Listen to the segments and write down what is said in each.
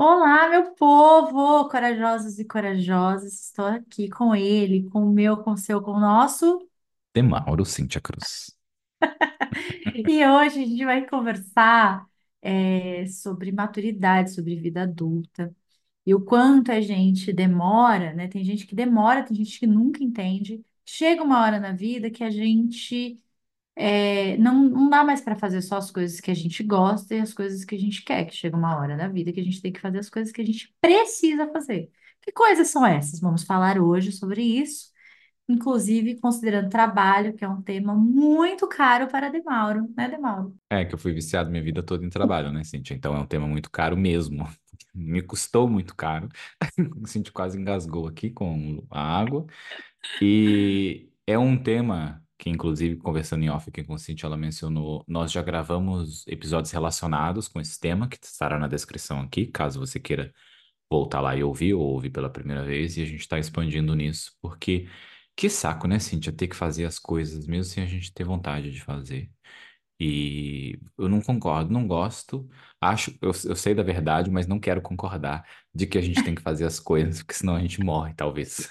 Olá, meu povo, corajosos e corajosas. Estou aqui com ele, com o meu, com o seu, com o nosso. De Mauro Cíntia Cruz. E hoje a gente vai conversar sobre maturidade, sobre vida adulta e o quanto a gente demora, né? Tem gente que demora, tem gente que nunca entende. Chega uma hora na vida que a gente não dá mais para fazer só as coisas que a gente gosta e as coisas que a gente quer, que chega uma hora da vida que a gente tem que fazer as coisas que a gente precisa fazer. Que coisas são essas? Vamos falar hoje sobre isso, inclusive considerando trabalho, que é um tema muito caro para Demauro, né, Demauro? É que eu fui viciado minha vida toda em trabalho, né, Cíntia? Então é um tema muito caro mesmo. Me custou muito caro. A Cíntia quase engasgou aqui com a água. E é um tema que, inclusive, conversando em off aqui com a Cíntia, ela mencionou. Nós já gravamos episódios relacionados com esse tema, que estará na descrição aqui, caso você queira voltar lá e ouvir, ou ouvir pela primeira vez. E a gente está expandindo nisso, porque que saco, né, Cíntia, ter que fazer as coisas, mesmo sem a gente ter vontade de fazer. E eu não concordo, não gosto. Eu sei da verdade, mas não quero concordar de que a gente tem que fazer as coisas, porque senão a gente morre, talvez.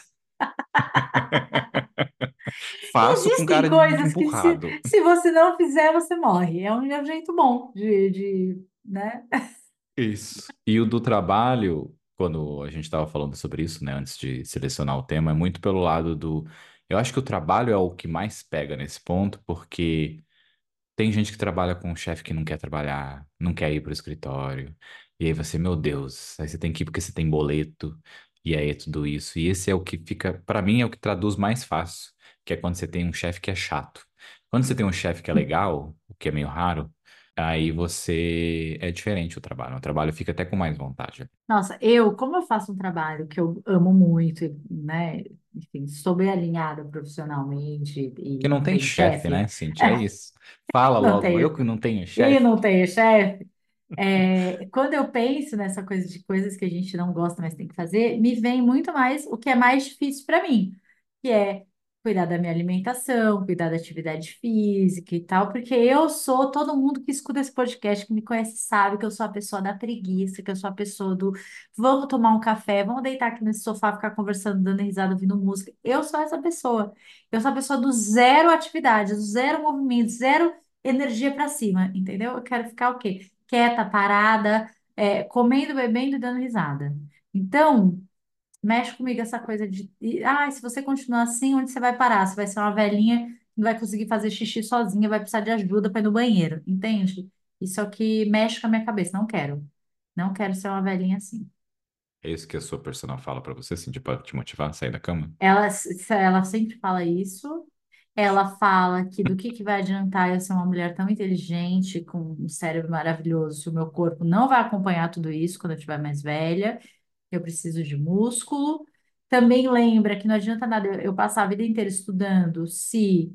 Faço com Existem cara de coisas que empurrado. se você não fizer, você morre. É um jeito bom né? Isso. E o do trabalho, quando a gente estava falando sobre isso, né, antes de selecionar o tema, é muito pelo lado do. Eu acho que o trabalho é o que mais pega nesse ponto, porque tem gente que trabalha com um chefe que não quer trabalhar, não quer ir para o escritório. E aí você, meu Deus, aí você tem que ir porque você tem boleto, e aí é tudo isso. E esse é o que fica, para mim, é o que traduz mais fácil, que é quando você tem um chefe que é chato. Quando você tem um chefe que é legal, o que é meio raro, aí você é diferente o trabalho. O trabalho fica até com mais vontade. Nossa, como eu faço um trabalho que eu amo muito, né? Enfim, estou bem alinhada profissionalmente Que e não não tem tenho chefe, chefe, né, Cintia? É isso. Fala não logo, eu tenho, que não tenho e chefe. não tenho chefe. Quando eu penso nessa coisa de coisas que a gente não gosta, mas tem que fazer, me vem muito mais o que é mais difícil para mim, que é cuidar da minha alimentação, cuidar da atividade física e tal, porque eu sou, todo mundo que escuta esse podcast, que me conhece, sabe que eu sou a pessoa da preguiça, que eu sou a pessoa do vamos tomar um café, vamos deitar aqui nesse sofá, ficar conversando, dando risada, ouvindo música. Eu sou essa pessoa. Eu sou a pessoa do zero atividade, do zero movimento, zero energia para cima, entendeu? Eu quero ficar o quê? Quieta, parada, comendo, bebendo e dando risada. Então, mexe comigo essa coisa se você continuar assim, onde você vai parar? Você vai ser uma velhinha, não vai conseguir fazer xixi sozinha, vai precisar de ajuda para ir no banheiro, entende? Isso é o que mexe com a minha cabeça. Não quero. Não quero ser uma velhinha assim. É isso que a sua personal fala pra você, Cintia, pra te motivar a sair da cama? Ela sempre fala isso. Ela fala que do que vai adiantar eu ser uma mulher tão inteligente, com um cérebro maravilhoso, se o meu corpo não vai acompanhar tudo isso quando eu estiver mais velha. Eu preciso de músculo. Também lembra que não adianta nada eu passar a vida inteira estudando se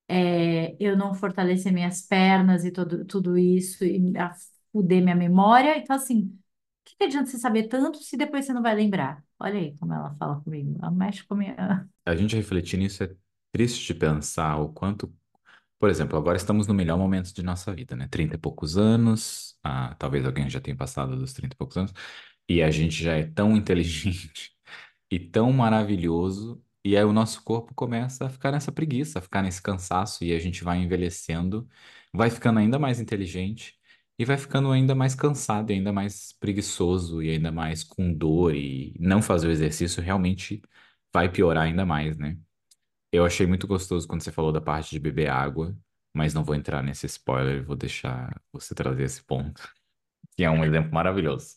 eu não fortalecer minhas pernas e tudo isso e fuder minha memória. Então, assim, o que adianta você saber tanto se depois você não vai lembrar? Olha aí como ela fala comigo. Ela mexe com a minha. A gente refletir nisso é triste de pensar o quanto. Por exemplo, agora estamos no melhor momento de nossa vida, né? 30 e poucos anos, talvez alguém já tenha passado dos 30 e poucos anos, e a gente já é tão inteligente e tão maravilhoso, e aí o nosso corpo começa a ficar nessa preguiça, a ficar nesse cansaço, e a gente vai envelhecendo, vai ficando ainda mais inteligente, e vai ficando ainda mais cansado, e ainda mais preguiçoso, e ainda mais com dor, e não fazer o exercício realmente vai piorar ainda mais, né? Eu achei muito gostoso quando você falou da parte de beber água, mas não vou entrar nesse spoiler, vou deixar você trazer esse ponto, que é um exemplo maravilhoso.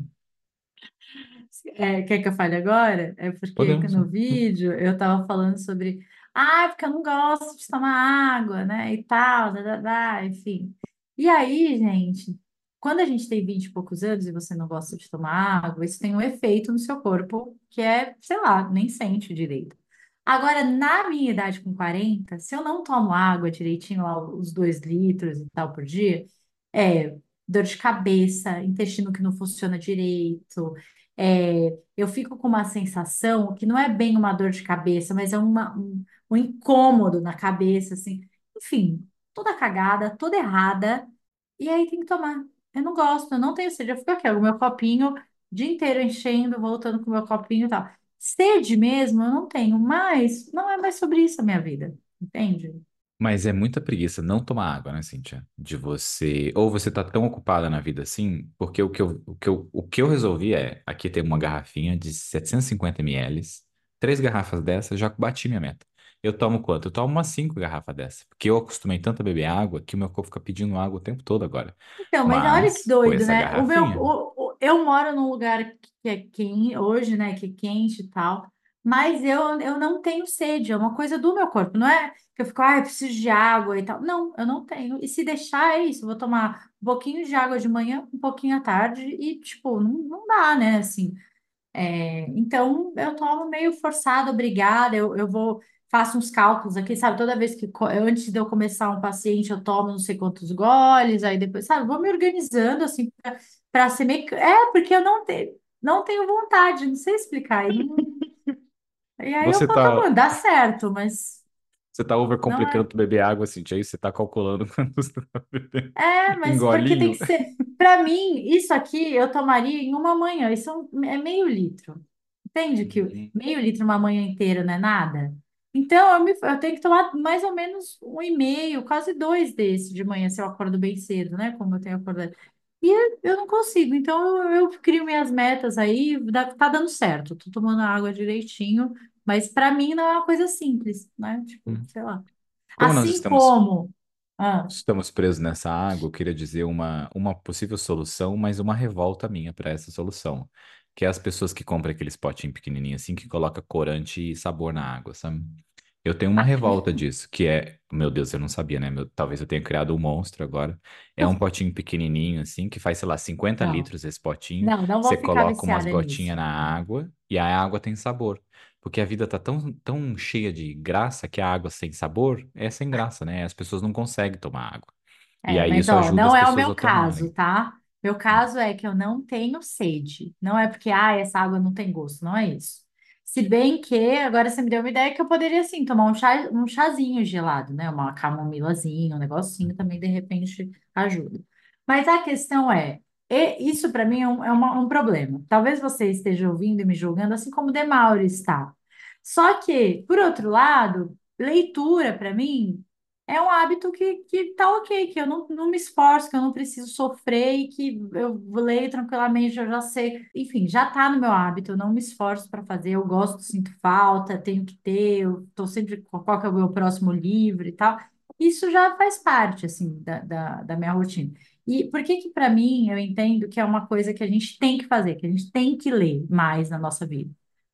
Quer que eu fale agora? É porque Podemos. no vídeo eu tava falando sobre, porque eu não gosto de tomar água, né? E tal, enfim. E aí, gente, quando a gente tem 20 e poucos anos e você não gosta de tomar água, isso tem um efeito no seu corpo que é, sei lá, nem sente direito. Agora, na minha idade com 40, se eu não tomo água direitinho, lá, os 2 litros e tal por dia, é dor de cabeça, intestino que não funciona direito. Eu fico com uma sensação que não é bem uma dor de cabeça, mas é um incômodo na cabeça, assim. Enfim, toda cagada, toda errada. E aí tem que tomar. Eu não gosto, eu não tenho sede. Eu fico aqui, o meu copinho. dia inteiro enchendo, voltando com o meu copinho e tal. Sede mesmo, eu não tenho, mas não é mais sobre isso a minha vida, entende? Mas é muita preguiça não tomar água, né, Cíntia? De você. Ou você tá tão ocupada na vida assim, porque o que eu resolvi é: aqui tem uma garrafinha de 750 ml, três garrafas dessas, já bati minha meta. Eu tomo quanto? Eu tomo umas cinco garrafas dessas, porque eu acostumei tanto a beber água que o meu corpo fica pedindo água o tempo todo agora. Então, mas olha que Mas, com doido, essa né? garrafinha, Eu moro num lugar que é quente, hoje, né, que é quente e tal, mas eu não tenho sede, é uma coisa do meu corpo, não é que eu fico, ah, eu preciso de água e tal. Não, eu não tenho. E se deixar, é isso, eu vou tomar um pouquinho de água de manhã, um pouquinho à tarde e, tipo, não dá, né, assim. Então, eu tomo meio forçada, obrigada. Eu vou, faço uns cálculos aqui, sabe? Toda vez que, antes de eu começar um paciente, eu tomo não sei quantos goles, aí depois, sabe? Vou me organizando, assim, para ser meio. É, porque eu não tenho vontade, não sei explicar. E aí eu você vou tá, tomando, dá certo, mas você tá não overcomplicando é. tu beber água, Cíntia. Aí você tá calculando quanto você tá bebendo É, em mas porque tem golinho. que ser. Para mim, isso aqui eu tomaria em uma manhã, isso é meio litro. Entende que Uhum. meio litro uma manhã inteira não é nada? Então eu tenho que tomar mais ou menos um e meio, quase dois desse de manhã, se eu acordo bem cedo, né? Como eu tenho acordado. E eu não consigo, então eu crio minhas metas aí, tá dando certo, tô tomando água direitinho, mas para mim não é uma coisa simples, né? Tipo, Uhum. sei lá. Como nós Assim estamos como. Ah, Estamos presos nessa água, eu queria dizer uma possível solução, mas uma revolta minha para essa solução, que é as pessoas que compram aqueles potinhos pequenininhos assim, que coloca corante e sabor na água, sabe? Eu tenho uma aqui? revolta disso, que é, meu Deus, eu não sabia, né? Talvez eu tenha criado um monstro agora. É um potinho pequenininho assim, que faz, sei lá, 50 Não, litros esse potinho. não Você vou ficar coloca umas viciada gotinhas nisso. na água e a água tem sabor. Porque a vida tá tão cheia de graça que a água sem sabor é sem graça, né? As pessoas não conseguem tomar água. E É, aí mas isso ó, ajuda as não é o pessoas meu a caso, tomarem. tá? Meu Hum, caso é que eu não tenho sede. Não é porque, ah, essa água não tem gosto, não é isso. Se bem que, agora você me deu uma ideia que eu poderia, sim, tomar um chazinho gelado, né? Uma camomilazinha, um negocinho também, de repente, ajuda. Mas a questão é, isso para mim um problema. Talvez você esteja ouvindo e me julgando, assim como o Demauri está. Só que, por outro lado, leitura para mim é um hábito que tá ok, que eu não me esforço, que eu não preciso sofrer e que eu leio tranquilamente, eu já sei. Enfim, já tá no meu hábito, eu não me esforço para fazer, eu gosto, sinto falta, tenho que ter, eu tô sempre com qual que é o meu próximo livro e tal. Isso já faz parte, assim, da minha rotina. E por que que para mim eu entendo que é uma coisa que a gente tem que fazer, que a gente tem que ler mais na nossa vida?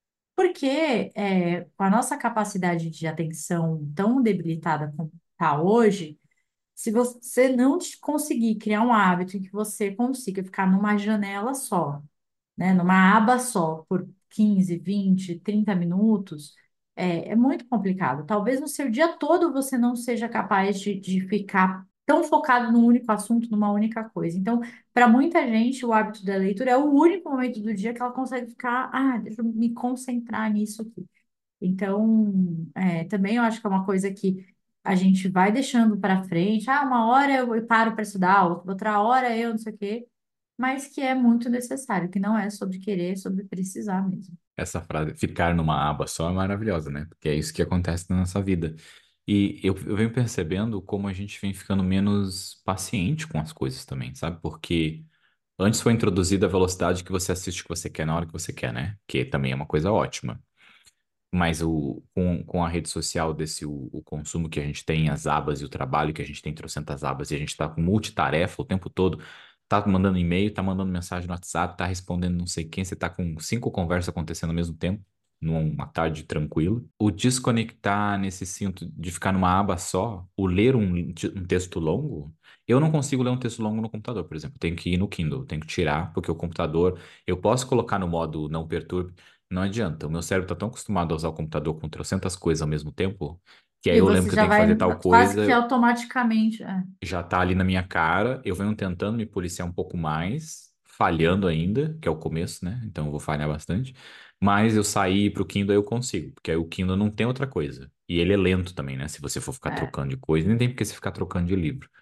Porque com a nossa capacidade de atenção tão debilitada como está hoje, se você não conseguir criar um hábito em que você consiga ficar numa janela só, né, numa aba só, por 15, 20, 30 minutos, é muito complicado. Talvez no seu dia todo você não seja capaz de ficar tão focado num único assunto, numa única coisa. Então, para muita gente, o hábito da leitura é o único momento do dia que ela consegue ficar, ah, deixa eu me concentrar nisso aqui. Então, também eu acho que é uma coisa que a gente vai deixando para frente. Ah, uma hora eu paro para estudar, outra hora eu não sei o quê, mas que é muito necessário, que não é sobre querer, é sobre precisar mesmo. Essa frase, ficar numa aba só, é maravilhosa, né? Porque é isso que acontece na nossa vida. E eu venho percebendo como a gente vem ficando menos paciente com as coisas também, sabe? Porque antes foi introduzida a velocidade que você assiste o que você quer na hora que você quer, né? Que também é uma coisa ótima. Mas com a rede social o consumo que a gente tem, as abas e o trabalho que a gente tem trocentas abas, e a gente tá com multitarefa o tempo todo, tá mandando e-mail, tá mandando mensagem no WhatsApp, tá respondendo não sei quem, você tá com cinco conversas acontecendo ao mesmo tempo, numa tarde tranquila. O desconectar nesse cinto de ficar numa aba só, o ler um texto longo, eu não consigo ler um texto longo no computador, por exemplo. Eu tenho que ir no Kindle, eu tenho que tirar, porque o computador, eu posso colocar no modo não perturbe, não adianta. O meu cérebro está tão acostumado a usar o computador com trocentas coisas ao mesmo tempo, que aí E eu lembro você que eu já tenho que fazer vai tal quase coisa, que automaticamente. já tá ali na minha cara, eu venho tentando me policiar um pouco mais, falhando ainda, que é o começo, né? Então eu vou falhar bastante. Mas eu sair pro Kindle aí eu consigo, porque aí o Kindle não tem outra coisa. E ele é lento também, né? Se você for ficar É. trocando de coisa, nem tem porque você ficar trocando de livro.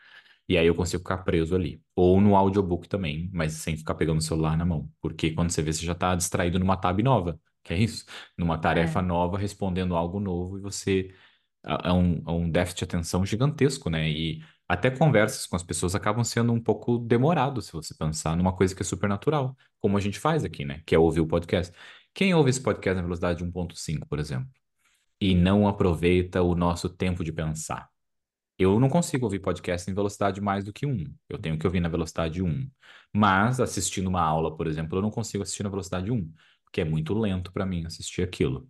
E aí eu consigo ficar preso ali. Ou no audiobook também, mas sem ficar pegando o celular na mão. Porque quando você vê, você já está distraído numa tab nova. Que é isso? Numa tarefa É. nova, respondendo algo novo, e você é um déficit de atenção gigantesco, né? E até conversas com as pessoas acabam sendo um pouco demorado, se você pensar numa coisa que é super natural, como a gente faz aqui, né? Que é ouvir o podcast. Quem ouve esse podcast na velocidade de 1.5, por exemplo, e não aproveita o nosso tempo de pensar? Eu não consigo ouvir podcast em velocidade mais do que um. Eu tenho que ouvir na velocidade um. Mas assistindo uma aula, por exemplo, eu não consigo assistir na velocidade um, porque é muito lento para mim assistir aquilo.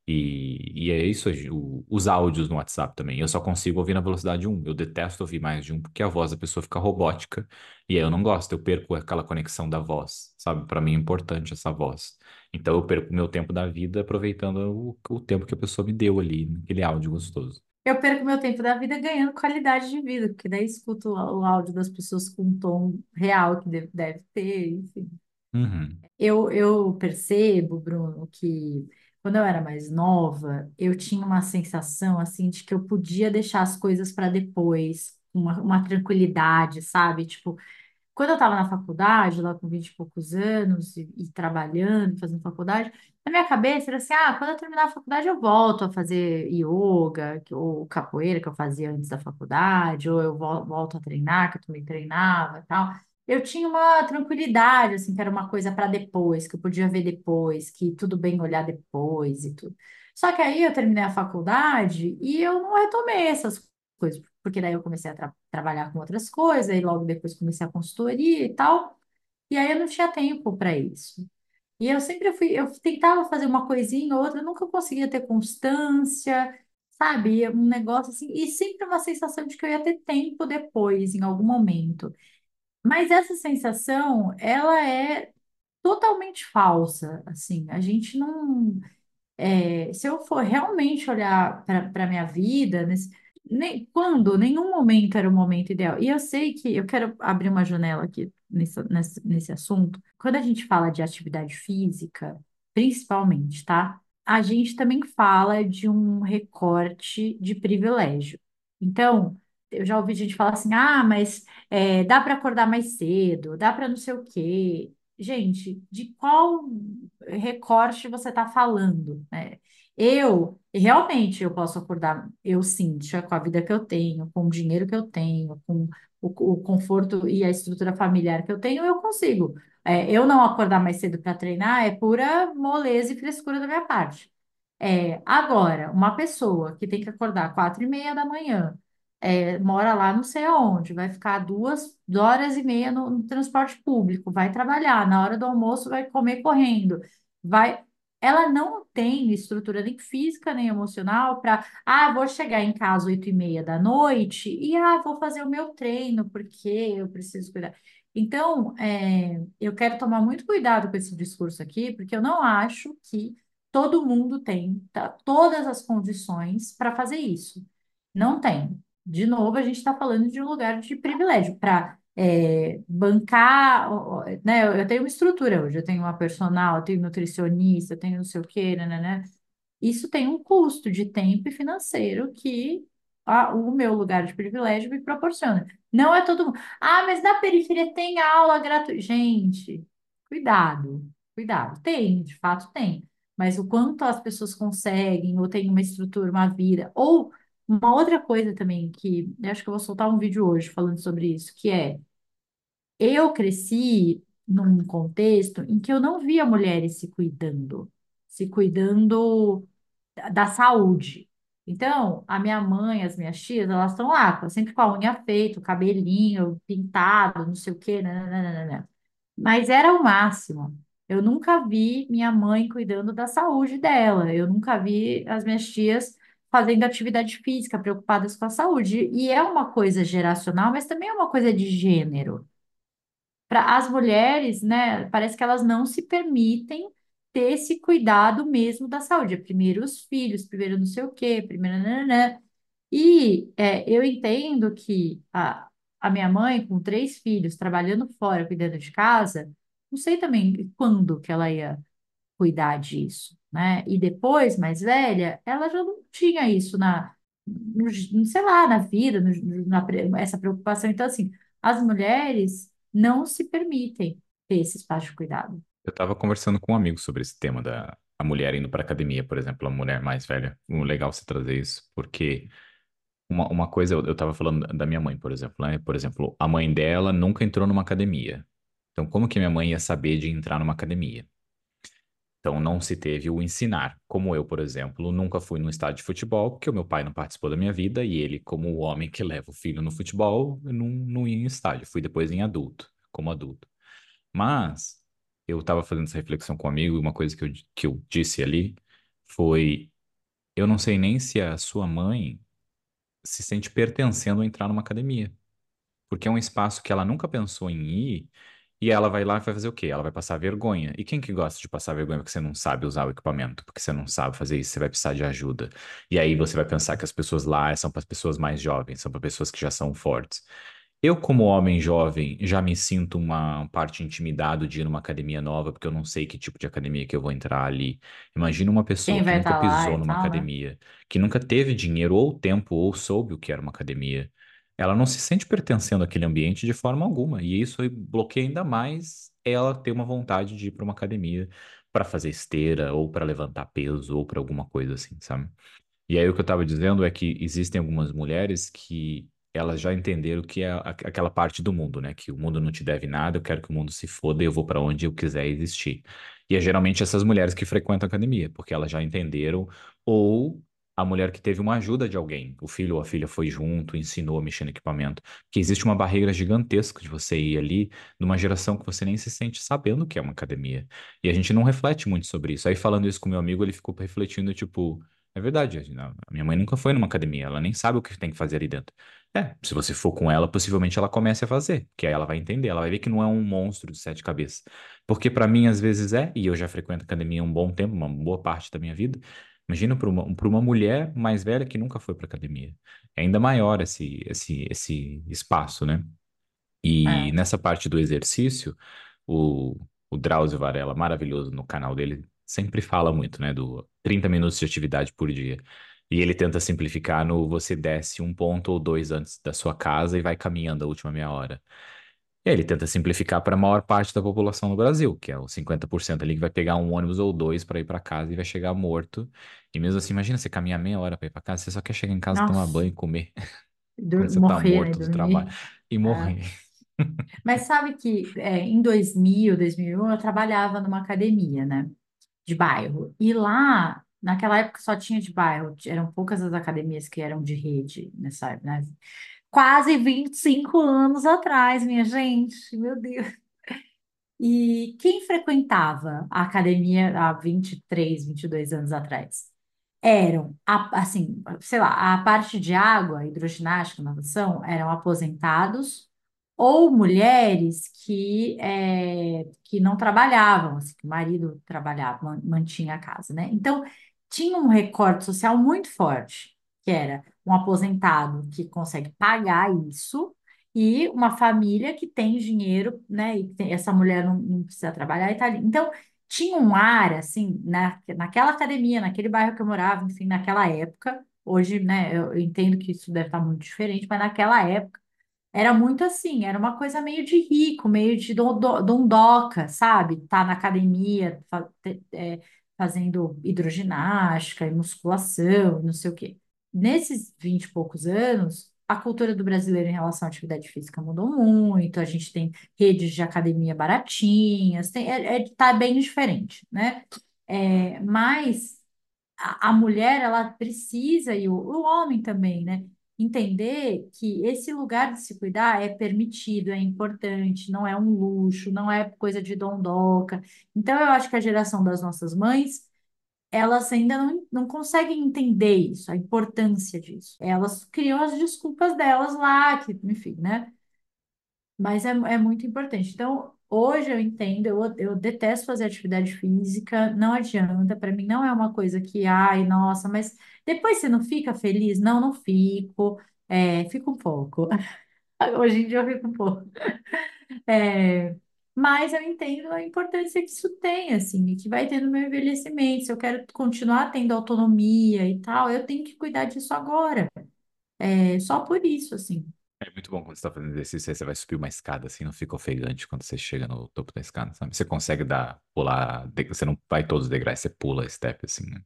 E é isso, os áudios no WhatsApp também. Eu só consigo ouvir na velocidade um. Eu detesto ouvir mais de um, porque a voz da pessoa fica robótica. E aí eu não gosto, eu perco aquela conexão da voz, sabe? Para mim é importante essa voz. Então eu perco meu tempo da vida aproveitando o tempo que a pessoa me deu ali, naquele áudio gostoso. Eu perco meu tempo da vida ganhando qualidade de vida, porque daí escuto o áudio das pessoas com um tom real que deve ter, enfim. Uhum. Eu percebo, Bruno, que quando eu era mais nova, eu tinha uma sensação assim de que eu podia deixar as coisas para depois, uma tranquilidade, sabe? Tipo, quando eu estava na faculdade, lá com 20 e poucos anos, e trabalhando, fazendo faculdade, na minha cabeça era assim: ah, quando eu terminar a faculdade, eu volto a fazer yoga, ou capoeira, que eu fazia antes da faculdade, ou eu volto a treinar, que eu também treinava e tal. Eu tinha uma tranquilidade, assim, que era uma coisa para depois, que eu podia ver depois, que tudo bem olhar depois e tudo. Só que aí eu terminei a faculdade e eu não retomei essas coisas, porque daí eu comecei a trabalhar com outras coisas, e logo depois comecei a consultoria e tal, e aí eu não tinha tempo para isso. E eu sempre fui, eu tentava fazer uma coisinha ou outra, eu nunca conseguia ter constância, sabe? Um negócio assim, e sempre uma sensação de que eu ia ter tempo depois, em algum momento. Mas essa sensação, ela é totalmente falsa, assim, a gente não. Se eu for realmente olhar para a minha vida, quando, nenhum momento era o momento ideal. E eu sei que eu quero abrir uma janela aqui nesse assunto. Quando a gente fala de atividade física, principalmente, tá? A gente também fala de um recorte de privilégio. Então, eu já ouvi gente falar assim: ah, mas dá para acordar mais cedo, dá para não sei o quê. Gente, de qual recorte você está falando, né? Realmente, eu posso acordar, eu, Cíntia, com a vida que eu tenho, com o dinheiro que eu tenho, com o conforto e a estrutura familiar que eu tenho, eu consigo. Eu não acordar mais cedo para treinar é pura moleza e frescura da minha parte. Agora, uma pessoa que tem que acordar 4:30 da manhã, mora lá não sei aonde, vai ficar 2 horas e meia no transporte público, vai trabalhar, na hora do almoço vai comer correndo, vai. Ela não tem estrutura nem física nem emocional para, vou chegar em casa 8:30 da noite e, vou fazer o meu treino, porque eu preciso cuidar. Então, eu quero tomar muito cuidado com esse discurso aqui, porque eu não acho que todo mundo tem todas as condições para fazer isso. Não tem. De novo, a gente está falando de um lugar de privilégio para bancar, né? Eu tenho uma estrutura hoje, eu tenho uma personal, eu tenho nutricionista, eu tenho não sei o quê, né? Isso tem um custo de tempo e financeiro que o meu lugar de privilégio me proporciona. Não é todo mundo. Ah, mas na periferia tem aula gratuita. Gente, cuidado, cuidado. Tem, de fato tem. Mas o quanto as pessoas conseguem, ou tem uma estrutura, uma vida, ou uma outra coisa também que eu acho que eu vou soltar um vídeo hoje falando sobre isso, que é eu cresci num contexto em que eu não via mulheres se cuidando da saúde. Então, a minha mãe, as minhas tias, elas estão lá, sempre com a unha feita, o cabelinho pintado, não sei o quê, nananana. Mas era o máximo. Eu nunca vi minha mãe cuidando da saúde dela. Eu nunca vi as minhas tias fazendo atividade física, preocupadas com a saúde. E é uma coisa geracional, mas também é uma coisa de gênero. Para as mulheres, né, parece que elas não se permitem ter esse cuidado mesmo da saúde. Primeiro os filhos, primeiro não sei o quê, primeiro nananã. E eu entendo que a minha mãe, com 3 filhos, trabalhando fora, cuidando de casa, não sei também quando que ela ia cuidar disso, né? E depois, mais velha, ela já não tinha isso sei lá, na vida, essa preocupação. Então, assim, as mulheres não se permitem ter esse espaço de cuidado. Eu estava conversando com um amigo sobre esse tema da a mulher indo para academia, por exemplo, a mulher mais velha. Legal você trazer isso, porque uma coisa, eu estava falando da minha mãe, por exemplo, né? Por exemplo, a mãe dela nunca entrou numa academia. Então, como que minha mãe ia saber de entrar numa academia? Então, não se teve o ensinar. Como eu, por exemplo, nunca fui num estádio de futebol, porque o meu pai não participou da minha vida, e ele, como o homem que leva o filho no futebol, eu não ia em estádio. Fui depois em adulto, como adulto. Mas eu estava fazendo essa reflexão com um amigo, e uma coisa que eu disse ali foi: eu não sei nem se a sua mãe se sente pertencendo a entrar numa academia, porque é um espaço que ela nunca pensou em ir, e ela vai lá e vai fazer o quê? Ela vai passar vergonha. E quem que gosta de passar vergonha porque você não sabe usar o equipamento, porque você não sabe fazer isso, você vai precisar de ajuda. E aí você vai pensar que as pessoas lá são para as pessoas mais jovens, são para pessoas que já são fortes. Eu, como homem jovem, já me sinto uma parte intimidado de ir numa academia nova, porque eu não sei que tipo de academia que eu vou entrar ali. Imagina uma pessoa Quem que vai nunca estar lá pisou e numa tal, né? academia, que nunca teve dinheiro ou tempo ou soube o que era uma academia. Ela não se sente pertencendo àquele ambiente de forma alguma, e isso aí bloqueia ainda mais ela ter uma vontade de ir para uma academia para fazer esteira, ou para levantar peso, ou para alguma coisa assim, sabe? E aí o que eu estava dizendo é que existem algumas mulheres que elas já entenderam que é aquela parte do mundo, né? Que o mundo não te deve nada, eu quero que o mundo se foda e eu vou para onde eu quiser existir. E é geralmente essas mulheres que frequentam a academia, porque elas já entenderam, ou a mulher que teve uma ajuda de alguém, o filho ou a filha foi junto, ensinou a mexer no equipamento, que existe uma barreira gigantesca de você ir ali numa geração que você nem se sente sabendo que é uma academia. E a gente não reflete muito sobre isso. Aí falando isso com meu amigo, ele ficou refletindo, tipo, é verdade, a minha mãe nunca foi numa academia, ela nem sabe o que tem que fazer ali dentro. É, se você for com ela, possivelmente ela comece a fazer, que aí ela vai entender, ela vai ver que não é um monstro de sete cabeças. Porque pra mim, às vezes é, e eu já frequento academia há um bom tempo, uma boa parte da minha vida. Imagina para uma mulher mais velha que nunca foi pra academia. É ainda maior esse espaço, né? E É. nessa parte do exercício, o, o Drauzio Varela, maravilhoso no canal dele, sempre fala muito, né, do 30 minutos de atividade por dia. E ele tenta simplificar no você desce um ponto ou dois antes da sua casa e vai caminhando a última meia hora. E aí ele tenta simplificar para a maior parte da população no Brasil, que é os 50% ali que vai pegar um ônibus ou dois para ir para casa e vai chegar morto. E mesmo assim, imagina você caminhar meia hora para ir para casa, você só quer chegar em casa, tomar Nossa, banho, comer, quando você tá morrer, né? morto do trabalho Dormir. e É. morrer. Mas sabe que em 2001, eu trabalhava numa academia, né? De bairro. E lá, naquela época, só tinha de bairro. Eram poucas as academias que eram de rede nessa época, né? Quase 25 anos atrás, minha gente. Meu Deus. E quem frequentava a academia há 23, 22 anos atrás? Eram, assim, sei lá, a parte de água, hidroginástica, natação, eram aposentados ou mulheres que não trabalhavam, assim, que o marido trabalhava, mantinha a casa, né? Então, tinha um recorte social muito forte, que era um aposentado que consegue pagar isso e uma família que tem dinheiro, né? E essa mulher não precisa trabalhar e tá ali. Então, tinha um ar, assim, naquela academia, naquele bairro que eu morava, enfim, naquela época. Hoje, né, eu entendo que isso deve estar muito diferente, mas naquela época era muito assim, era uma coisa meio de rico, meio de dondoca, sabe? Tá na academia, fazendo hidroginástica e musculação, não sei o quê. Nesses 20 e poucos anos, a cultura do brasileiro em relação à atividade física mudou muito, a gente tem redes de academia baratinhas, tá bem diferente, né? Mas a mulher ela precisa, e o homem também, né? Entender que esse lugar de se cuidar é permitido, é importante, não é um luxo, não é coisa de dondoca. Então, eu acho que a geração das nossas mães, elas ainda não conseguem entender isso, a importância disso. Elas criam as desculpas delas lá, que, enfim, né? Mas é muito importante. Então, hoje eu entendo, eu detesto fazer atividade física, não adianta, para mim não é uma coisa que, ai, nossa, mas depois você não fica feliz? Não, não fico, fico um pouco. Hoje em dia eu fico um pouco. Mas eu entendo a importância que isso tem, assim, e que vai ter no meu envelhecimento. Se eu quero continuar tendo autonomia e tal, eu tenho que cuidar disso agora. É só por isso, assim. É muito bom quando você tá fazendo exercício, aí você vai subir uma escada assim, não fica ofegante quando você chega no topo da escada, sabe? Você consegue pular, você não vai todos os degraus, você pula step assim, né?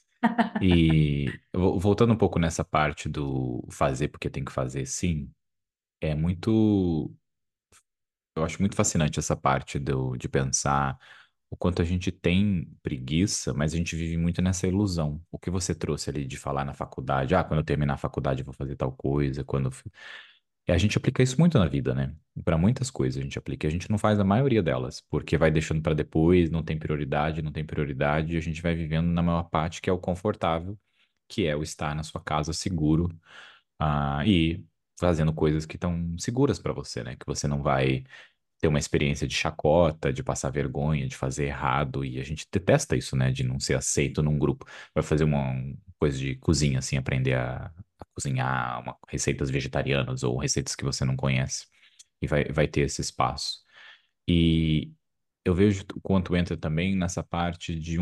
E voltando um pouco nessa parte do fazer porque tem que fazer, sim, é muito, eu acho muito fascinante essa parte de pensar o quanto a gente tem preguiça, mas a gente vive muito nessa ilusão. O que você trouxe ali de falar na faculdade, quando eu terminar a faculdade eu vou fazer tal coisa, a gente aplica isso muito na vida, né? Para muitas coisas a gente aplica, a gente não faz a maioria delas, porque vai deixando para depois, não tem prioridade, não tem prioridade, e a gente vai vivendo na maior parte que é o confortável, que é o estar na sua casa seguro, e fazendo coisas que estão seguras para você, né? Que você não vai ter uma experiência de chacota, de passar vergonha, de fazer errado, e a gente detesta isso, né? De não ser aceito num grupo. Vai fazer uma coisa de cozinha, assim, aprender a cozinhar receitas vegetarianas ou receitas que você não conhece, e vai ter esse espaço. E eu vejo o quanto entra também nessa parte de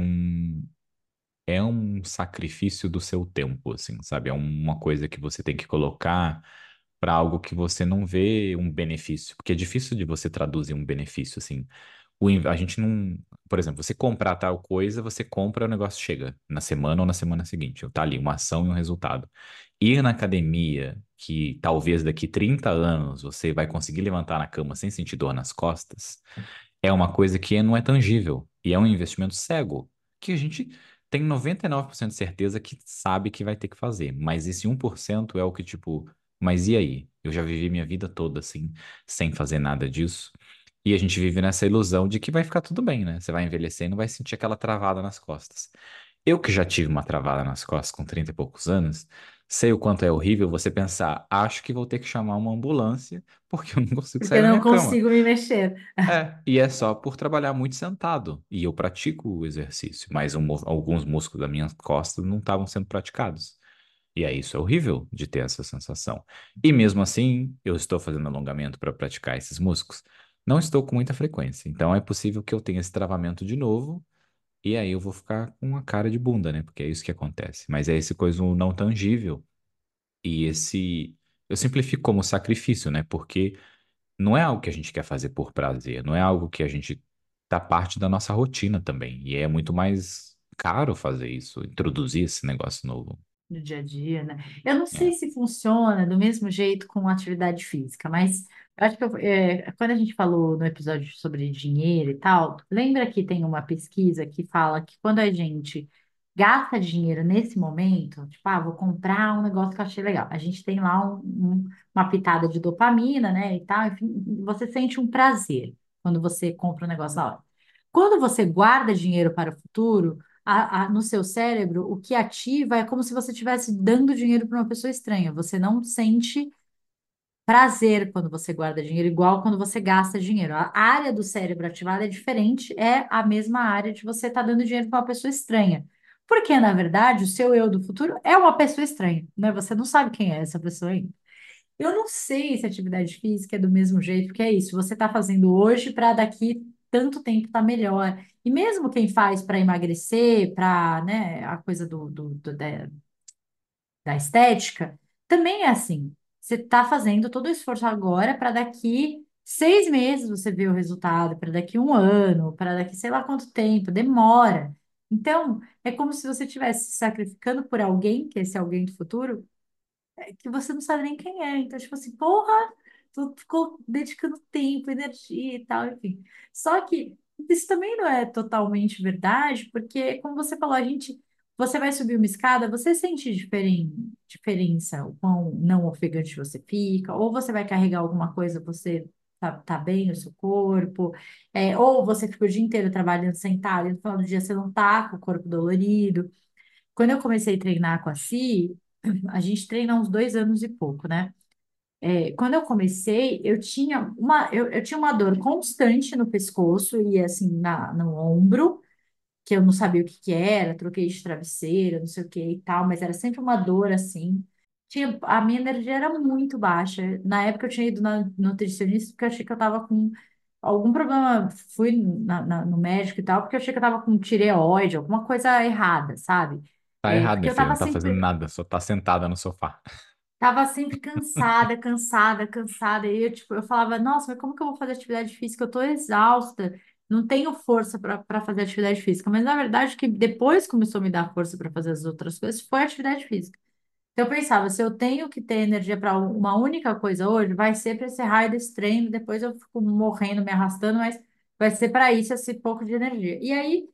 é um sacrifício do seu tempo, assim, sabe? É uma coisa que você tem que colocar para algo que você não vê um benefício, porque é difícil de você traduzir um benefício, assim. A gente não, por exemplo, você comprar tal coisa, você compra, o negócio chega na semana ou na semana seguinte. Tá ali, uma ação e um resultado. Ir na academia, que talvez daqui 30 anos você vai conseguir levantar na cama sem sentir dor nas costas, é uma coisa que não é tangível e é um investimento cego, que a gente tem 99% de certeza que sabe que vai ter que fazer, mas esse 1% é o que, tipo, mas e aí? Eu já vivi minha vida toda assim, sem fazer nada disso. E a gente vive nessa ilusão de que vai ficar tudo bem, né? Você vai envelhecer e não vai sentir aquela travada nas costas. Eu que já tive uma travada nas costas com 30 e poucos anos, sei o quanto é horrível você pensar, acho que vou ter que chamar uma ambulância porque eu não consigo Porque sair eu da não minha cama. consigo me mexer. E é só por trabalhar muito sentado. E eu pratico o exercício, mas alguns músculos das minhas costas não estavam sendo praticados. E aí isso é horrível de ter essa sensação. E mesmo assim, eu estou fazendo alongamento para praticar esses músculos. Não estou com muita frequência. Então é possível que eu tenha esse travamento de novo. E aí eu vou ficar com uma cara de bunda, né? Porque é isso que acontece. Mas é esse coisa não tangível. E esse. Eu simplifico como sacrifício, né? Porque não é algo que a gente quer fazer por prazer, não é algo que a gente tá parte da nossa rotina também. E é muito mais caro fazer isso, introduzir esse negócio novo. No dia a dia, né? Eu não É. sei se funciona do mesmo jeito com atividade física, mas eu acho que quando a gente falou no episódio sobre dinheiro e tal, lembra que tem uma pesquisa que fala que quando a gente gasta dinheiro nesse momento, tipo, vou comprar um negócio que eu achei legal, a gente tem lá uma pitada de dopamina, né, e tal, enfim, você sente um prazer quando você compra um negócio na hora. Quando você guarda dinheiro para o futuro, no seu cérebro, o que ativa é como se você estivesse dando dinheiro para uma pessoa estranha. Você não sente prazer quando você guarda dinheiro, igual quando você gasta dinheiro. A área do cérebro ativada é diferente, é a mesma área de você estar dando dinheiro para uma pessoa estranha. Porque, na verdade, o seu eu do futuro é uma pessoa estranha, né? Você não sabe quem é essa pessoa ainda. Eu não sei se a atividade física é do mesmo jeito, porque é isso, você está fazendo hoje para daqui tanto tempo estar melhor. E mesmo quem faz para emagrecer, para, né, a coisa da estética, também é assim. Você está fazendo todo o esforço agora para daqui 6 meses você ver o resultado, para daqui um ano, para daqui sei lá quanto tempo, demora. Então, é como se você estivesse se sacrificando por alguém, que é esse alguém do futuro, que você não sabe nem quem é. Então, tipo assim, porra, tu ficou dedicando tempo, energia e tal, enfim. Só que isso também não é totalmente verdade, porque, como você falou, você vai subir uma escada, você sente diferença, o quão não ofegante você fica, ou você vai carregar alguma coisa, você tá bem no seu corpo, ou você fica o dia inteiro trabalhando sentado, e no final do dia você não tá com o corpo dolorido. Quando eu comecei a treinar com a Si, a gente treina há uns 2 anos e pouco, né? Quando eu comecei, eu tinha uma dor constante no pescoço e assim no ombro, que eu não sabia o que que era, troquei de travesseiro, não sei o que e tal, mas era sempre uma dor assim. A minha energia era muito baixa. Na época eu tinha ido na nutricionista porque eu achei que eu tava com algum problema, fui no médico e tal, porque eu achei que eu tava com tireoide, alguma coisa errada, sabe? Tá errado, Porque minha eu filha, tava não tá fazendo sempre, nada, só tá sentada no sofá. tava sempre cansada, cansada, cansada. E eu, tipo, eu falava, nossa, mas como que eu vou fazer atividade física? Eu tô exausta, não tenho força para fazer atividade física. Mas na verdade, que depois começou a me dar força para fazer as outras coisas foi a atividade física. Então eu pensava, se eu tenho que ter energia para uma única coisa hoje, vai ser para esse raio desse treino, depois eu fico morrendo, me arrastando, mas vai ser para isso esse pouco de energia. E aí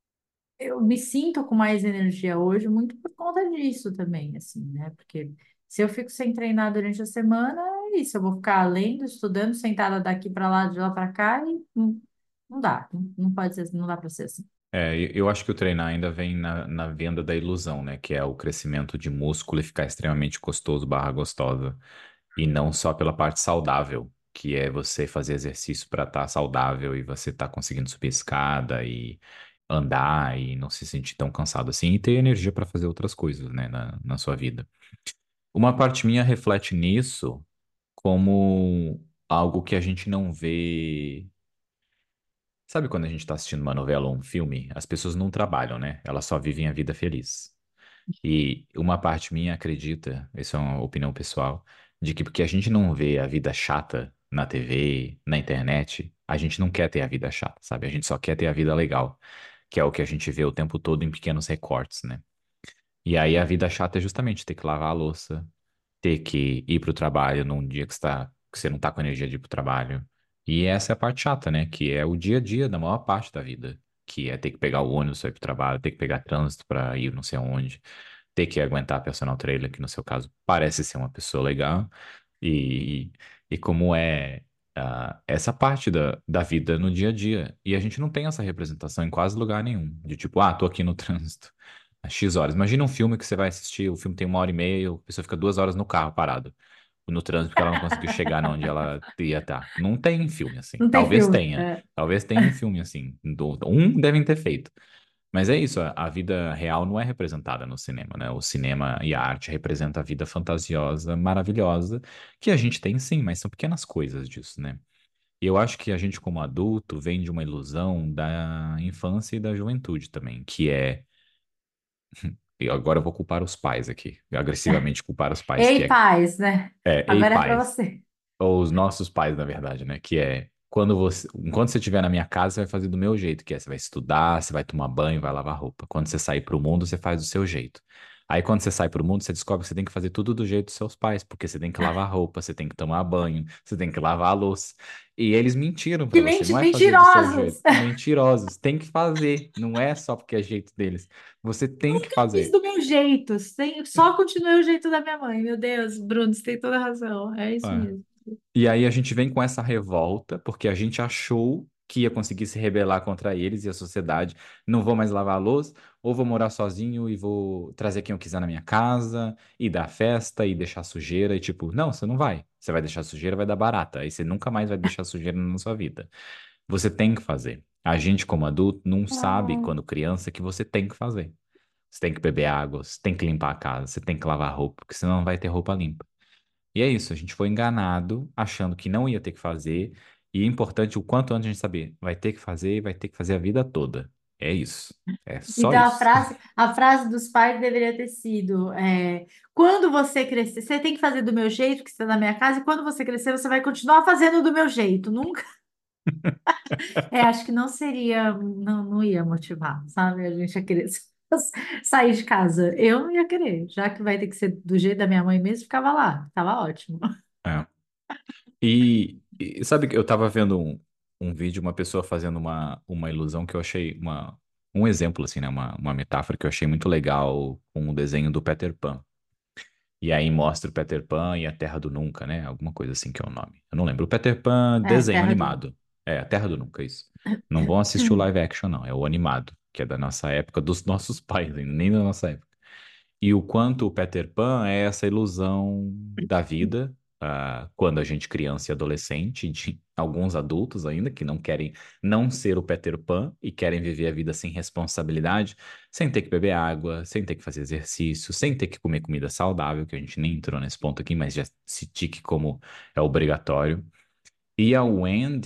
eu me sinto com mais energia hoje, muito por conta disso também, assim, né? Porque se eu fico sem treinar durante a semana, é isso, eu vou ficar lendo, estudando, sentada daqui para lá, de lá para cá, e não dá, não pode ser, não dá para ser assim. Eu acho que o treinar ainda vem na venda da ilusão, né? Que é o crescimento de músculo e ficar extremamente gostoso barra gostosa. E não só pela parte saudável, que é você fazer exercício para estar saudável e você estar conseguindo subir escada e andar e não se sentir tão cansado assim e ter energia para fazer outras coisas, né, na sua vida. Uma parte minha reflete nisso como algo que a gente não vê. Sabe quando a gente está assistindo uma novela ou um filme, as pessoas não trabalham, né? Elas só vivem a vida feliz. E uma parte minha acredita, isso é uma opinião pessoal, de que porque a gente não vê a vida chata na TV, na internet, a gente não quer ter a vida chata, sabe? A gente só quer ter a vida legal, que é o que a gente vê o tempo todo em pequenos recortes, né? E aí a vida chata é justamente ter que lavar a louça, ter que ir para o trabalho num dia que você não tá com energia de ir para o trabalho. E essa é a parte chata, né? Que é o dia a dia da maior parte da vida. Que é ter que pegar o ônibus para ir para o trabalho, ter que pegar trânsito para ir não sei aonde, ter que aguentar a personal trailer, que no seu caso parece ser uma pessoa legal. E, e como é essa parte da vida no dia a dia. E a gente não tem essa representação em quase lugar nenhum. De tipo, ah, tô aqui no trânsito. Às X horas. Imagina um filme que você vai assistir, o filme tem 1 hora e meia, e a pessoa fica 2 horas no carro parado, no trânsito, porque ela não conseguiu chegar onde ela ia estar. Não tem filme assim. Não tem Talvez filme. tenha. É. Talvez tenha um filme assim. Um devem ter feito. Mas é isso, a vida real não é representada no cinema, né? O cinema e a arte representam a vida fantasiosa, maravilhosa, que a gente tem sim, mas são pequenas coisas disso, né? E eu acho que a gente, como adulto, vem de uma ilusão da infância e da juventude também, que é. E agora eu vou culpar os pais aqui, agressivamente culpar os pais, que Ei, paz, né? ei Agora é para pais, você. ou os nossos pais, na verdade, né? Que é enquanto você estiver na minha casa, você vai fazer do meu jeito, que é você vai estudar, você vai tomar banho, vai lavar roupa. Quando você sair pro mundo, você faz do seu jeito. Aí quando você sai pro mundo, você descobre que você tem que fazer tudo do jeito dos seus pais, porque você tem que lavar roupa, você tem que tomar banho, você tem que lavar a louça. E eles mentiram pra Que você, não é fazer do seu mentirosos! jeito. Mentirosos, tem que fazer, não é só porque é jeito deles. Você tem que Nunca fiz fazer. do meu jeito. Só continuei o jeito da minha mãe. Meu Deus, Bruno, você tem toda a razão. É isso É. mesmo. E aí a gente vem com essa revolta, porque a gente achou que ia conseguir se rebelar contra eles e a sociedade. Não vou mais lavar a louça, ou vou morar sozinho e vou trazer quem eu quiser na minha casa, e dar festa, e deixar sujeira, e tipo, não, você não vai. Você vai deixar sujeira, vai dar barata. Aí você nunca mais vai deixar sujeira na sua vida. Você tem que fazer. A gente, como adulto, não sabe, Ah, quando criança, que você tem que fazer. Você tem que beber água, você tem que limpar a casa, você tem que lavar roupa, porque senão não vai ter roupa limpa. E é isso, a gente foi enganado, achando que não ia ter que fazer, e é importante o quanto antes a gente saber, vai ter que fazer e vai ter que fazer a vida toda. É isso. É só então isso. a frase dos pais deveria ter sido: quando você crescer, você tem que fazer do meu jeito, que você está na minha casa, e quando você crescer, você vai continuar fazendo do meu jeito. Nunca. Acho que não seria, não ia motivar, sabe? A gente a querer sair de casa. Eu não ia querer, já que vai ter que ser do jeito da minha mãe mesmo, ficava lá, tava ótimo. É. E sabe que eu tava vendo um vídeo, uma pessoa fazendo uma ilusão que eu achei um exemplo, assim, né? Uma metáfora que eu achei muito legal com o desenho do Peter Pan. E aí mostra o Peter Pan e a Terra do Nunca, né? Alguma coisa assim que é o nome. Eu não lembro. O Peter Pan, desenho Terra do. animado. É, a Terra do Nunca, isso. Não vão assistir o live action, não. É o animado, que é da nossa época, dos nossos pais, ainda, nem da nossa época. E o quanto o Peter Pan é essa ilusão da vida, quando a gente criança e adolescente, de alguns adultos ainda que não querem não ser o Peter Pan e querem viver a vida sem responsabilidade, sem ter que beber água, sem ter que fazer exercício, sem ter que comer comida saudável, que a gente nem entrou nesse ponto aqui, mas já se tique como é obrigatório. E a Wendy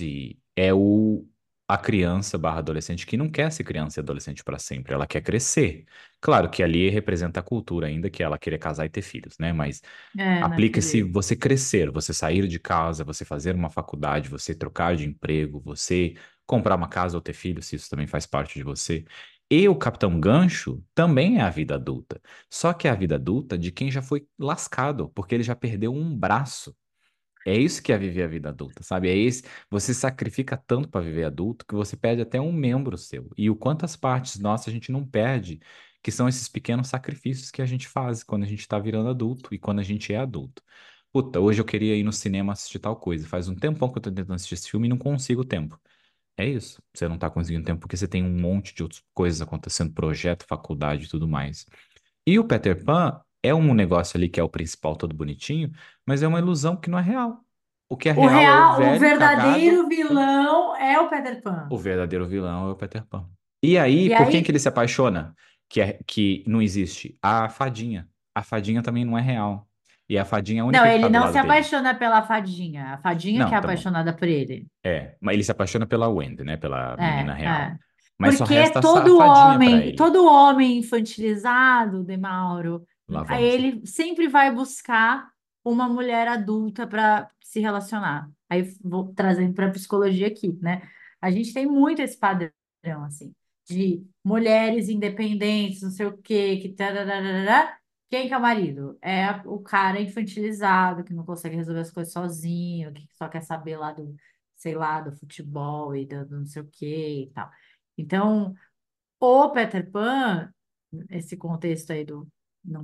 é a criança barra adolescente que não quer ser criança e adolescente para sempre, ela quer crescer. Claro que ali representa a cultura ainda, que ela querer casar e ter filhos, né? Mas É, aplica-se naquele. você crescer, você sair de casa, você fazer uma faculdade, você trocar de emprego, você comprar uma casa ou ter filhos, se isso também faz parte de você. E o Capitão Gancho também é a vida adulta. Só que é a vida adulta de quem já foi lascado, porque ele já perdeu um braço. É isso que é viver a vida adulta, sabe? É esse, você sacrifica tanto para viver adulto que você perde até um membro seu. E o quantas partes nossas a gente não perde, que são esses pequenos sacrifícios que a gente faz quando a gente tá virando adulto e quando a gente é adulto. Puta, hoje eu queria ir no cinema assistir tal coisa. Faz um tempão que eu tô tentando assistir esse filme e não consigo tempo. É isso. Você não tá conseguindo tempo porque você tem um monte de outras coisas acontecendo, projeto, faculdade e tudo mais. E o Peter Pan é um negócio ali que é o principal, todo bonitinho, mas é uma ilusão que não é real. O que é O real é o real, o velho cagado, verdadeiro vilão é o Peter Pan. o verdadeiro vilão é o Peter Pan. E aí, E por quem que aí, ele se apaixona? Que não existe? A fadinha. A fadinha também não é real. E a fadinha é a não, única que tá ele do não se lado dele. apaixona pela fadinha. A fadinha que Não, é tá bom. apaixonada por ele. É, mas ele se apaixona pela Wendy, né? Pela menina É, real. é. Mas só Porque resta a fadinha pra ele. todo homem infantilizado, Demauro, Lá aí vamos. ele sempre vai buscar uma mulher adulta para se relacionar. Aí vou trazendo para a psicologia aqui, né? A gente tem muito esse padrão, assim, de mulheres independentes, não sei o quê, que tarararará. Quem que é o marido? É o cara infantilizado, que não consegue resolver as coisas sozinho, que só quer saber lá do sei lá, do futebol e do não sei o quê e tal. Então, o Peter Pan, esse contexto aí do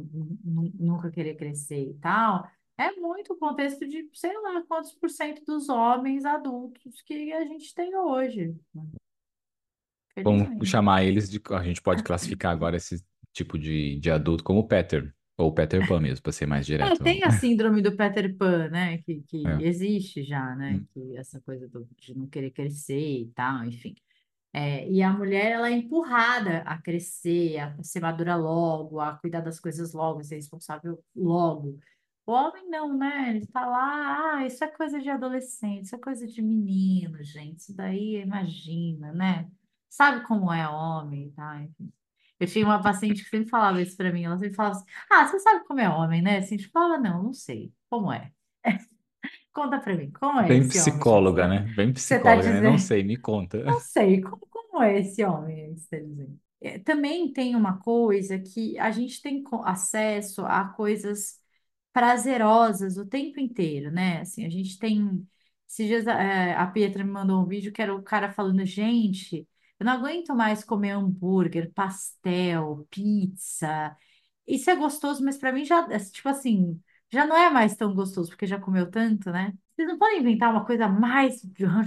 nunca querer crescer e tal, é muito o contexto de, sei lá, quantos por cento dos homens adultos que a gente tem hoje, né? Vamos Felizmente. chamar eles de. A gente pode classificar agora esse tipo de adulto como Peter, ou Peter Pan mesmo, para ser mais É, direto. tem a síndrome do Peter Pan, né? Que É. existe já, né? Hum. Que essa coisa de não querer crescer e tal, enfim. É, e a mulher, ela é empurrada a crescer, a ser madura logo, a cuidar das coisas logo, a ser responsável logo. O homem não, né? Ele tá lá, isso é coisa de adolescente, isso é coisa de menino, gente. Isso daí, imagina, né? Sabe como é homem, tá? Enfim. Eu tinha uma paciente que sempre falava isso pra mim. Ela sempre falava assim: Ah, você sabe como é homem, né? Assim, tipo, falava, não, não sei. Como é? Conta pra mim, como é Bem esse homem que psicóloga, né? Bem você tá psicóloga, né? Não dizendo? sei, me conta. Não sei, como é esse homem, está dizendo? É, também tem uma coisa que a gente tem acesso a coisas prazerosas o tempo inteiro, né? Assim, a gente tem. Esses dias a Pietra me mandou um vídeo que era o cara falando, gente, eu não aguento mais comer hambúrguer, pastel, pizza. Isso é gostoso, mas para mim já, tipo assim, já não é mais tão gostoso, porque já comeu tanto, né? Vocês não podem inventar uma coisa mais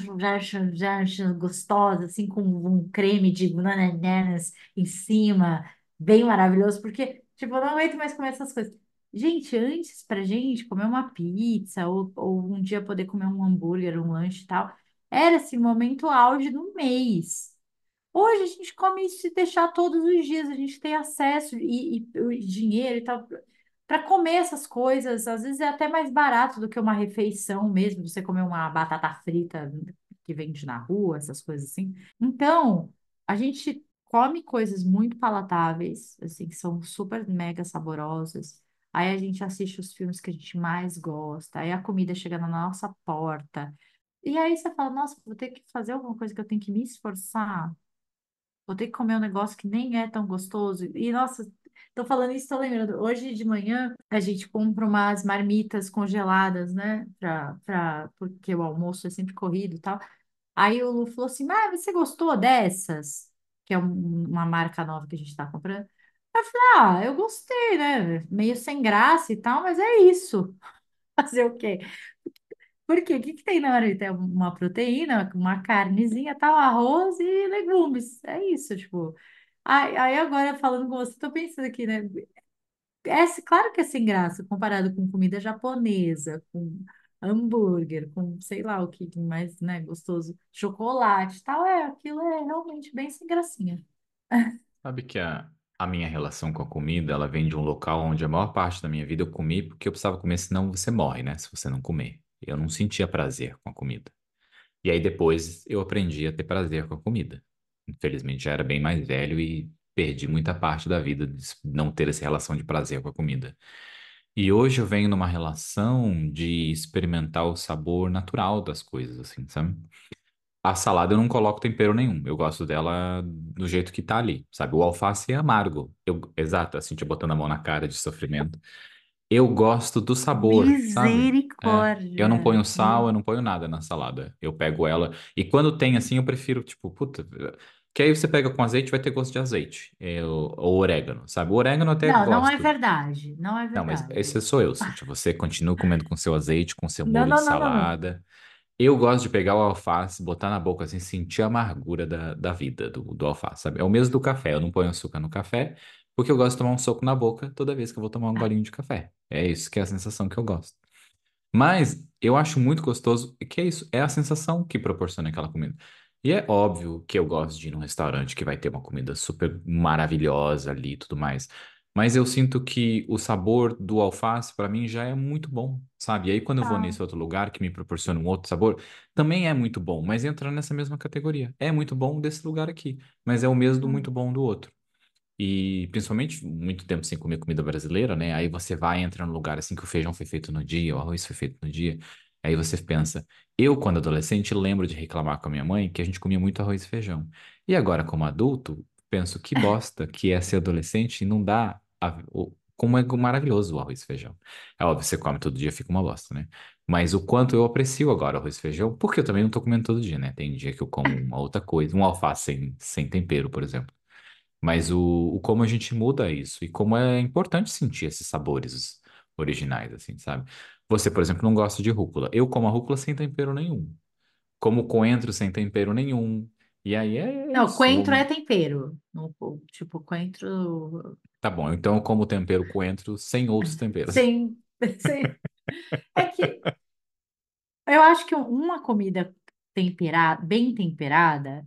gostosa, assim, com um creme de bananas em cima, bem maravilhoso, porque, tipo, eu não aguento mais comer essas coisas. Gente, antes, pra gente comer uma pizza ou um dia poder comer um hambúrguer, um lanche e tal, era esse momento auge do mês. Hoje a gente come isso se deixar todos os dias, a gente tem acesso e o dinheiro e tal para comer essas coisas. Às vezes é até mais barato do que uma refeição mesmo, você comer uma batata frita que vende na rua, essas coisas assim. Então, a gente come coisas muito palatáveis, assim, que são super mega saborosas. Aí a gente assiste os filmes que a gente mais gosta, aí a comida chega na nossa porta. E aí você fala, nossa, vou ter que fazer alguma coisa que eu tenho que me esforçar. Vou ter que comer um negócio que nem é tão gostoso. E, nossa, tô falando isso, tô lembrando. Hoje de manhã a gente compra umas marmitas congeladas, né? Porque o almoço é sempre corrido e tal. Aí o Lu falou assim: Mas você gostou dessas? Que é uma marca nova que a gente tá comprando. Eu falei: Ah, eu gostei, né? Meio sem graça e tal, mas é isso. Fazer o quê? Por quê? O que tem na hora? Tem uma proteína, uma carnezinha, tal, arroz e legumes. É isso, tipo. Aí agora, falando com você, tô pensando aqui, né? Claro que é sem graça comparado com comida japonesa, com hambúrguer, com sei lá o que mais, né, gostoso, chocolate, tal. Aquilo é realmente bem sem gracinha. Sabe que a minha relação com a comida, ela vem de um local onde a maior parte da minha vida eu comi porque eu precisava comer, senão você morre, né? Se você não comer. Eu não sentia prazer com a comida. E aí depois eu aprendi a ter prazer com a comida. Infelizmente já era bem mais velho e perdi muita parte da vida de não ter essa relação de prazer com a comida. E hoje eu venho numa relação de experimentar o sabor natural das coisas, assim, sabe? A salada eu não coloco tempero nenhum. Eu gosto dela do jeito que tá ali, sabe? O alface é amargo. Exato, assim, te botando a mão na cara de sofrimento. Eu gosto do sabor, sabe? É. Eu não Misericórdia. ponho sal, eu não ponho nada na salada. Eu pego ela. E quando tem assim, eu prefiro, tipo, puta. Que aí você pega com azeite, vai ter gosto de azeite. Ou orégano, sabe? O orégano eu até Não, não é gosto. verdade. Não é Não, mas esse verdade. sou eu, Cíntia. Você continua comendo com seu azeite, com seu Não, molho de não, não, não, não. salada. Eu gosto de pegar o alface, botar na boca assim, sentir a amargura da vida do alface, sabe? É o mesmo do café. Eu não ponho açúcar no café, porque eu gosto de tomar um soco na boca toda vez que eu vou tomar um golinho de café. É isso que é a sensação que eu gosto. Mas eu acho muito gostoso, e que é isso, é a sensação que proporciona aquela comida. E é óbvio que eu gosto de ir num restaurante que vai ter uma comida super maravilhosa ali e tudo mais. Mas eu sinto que o sabor do alface, para mim, já é muito bom, sabe? E aí, quando eu vou Tá. nesse outro lugar que me proporciona um outro sabor, também é muito bom, mas entra nessa mesma categoria. É muito bom desse lugar aqui, mas é o mesmo do muito bom do outro. E principalmente muito tempo sem comer comida brasileira, né? Aí você vai, entra num lugar assim que o feijão foi feito no dia, o arroz foi feito no dia. Aí você pensa, eu, quando adolescente, lembro de reclamar com a minha mãe que a gente comia muito arroz e feijão. E agora, como adulto, penso que bosta que é ser adolescente e não dá como é maravilhoso o arroz e feijão. É óbvio, você come todo dia, fica uma bosta, né? Mas o quanto eu aprecio agora o arroz e feijão, porque eu também não tô comendo todo dia, né? Tem dia que eu como uma outra coisa, um alface sem tempero, por exemplo. Mas o como a gente muda isso e como é importante sentir esses sabores originais, assim, sabe? Você, por exemplo, não gosta de rúcula. Eu como a rúcula sem tempero nenhum. Como coentro sem tempero nenhum. E aí é Não, isso. coentro é tempero. Tipo, coentro Tá bom, então eu como tempero coentro sem outros temperos. sem, sem... É que eu acho que uma comida temperada, bem temperada,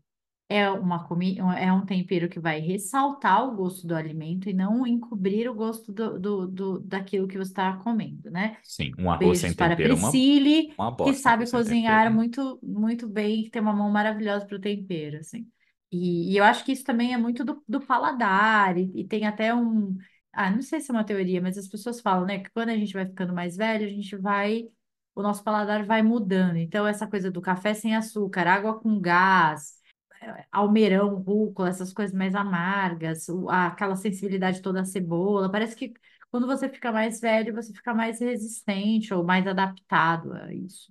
é um tempero que vai ressaltar o gosto do alimento e não encobrir o gosto daquilo que você está comendo, né? Sim, um arroz sem Beijos para a tempero é Priscile, uma que bosta um sabe arroz sem tempero, cozinhar hein? muito, muito bem, que tem uma mão maravilhosa para o tempero, assim. E eu acho que isso também é muito do paladar, e tem até um. Ah, não sei se é uma teoria, mas as pessoas falam, né, que quando a gente vai ficando mais velho, a gente vai. O nosso paladar vai mudando. Então, essa coisa do café sem açúcar, água com gás, almeirão, rúcula, essas coisas mais amargas, aquela sensibilidade toda à cebola, parece que quando você fica mais velho, você fica mais resistente ou mais adaptado a isso.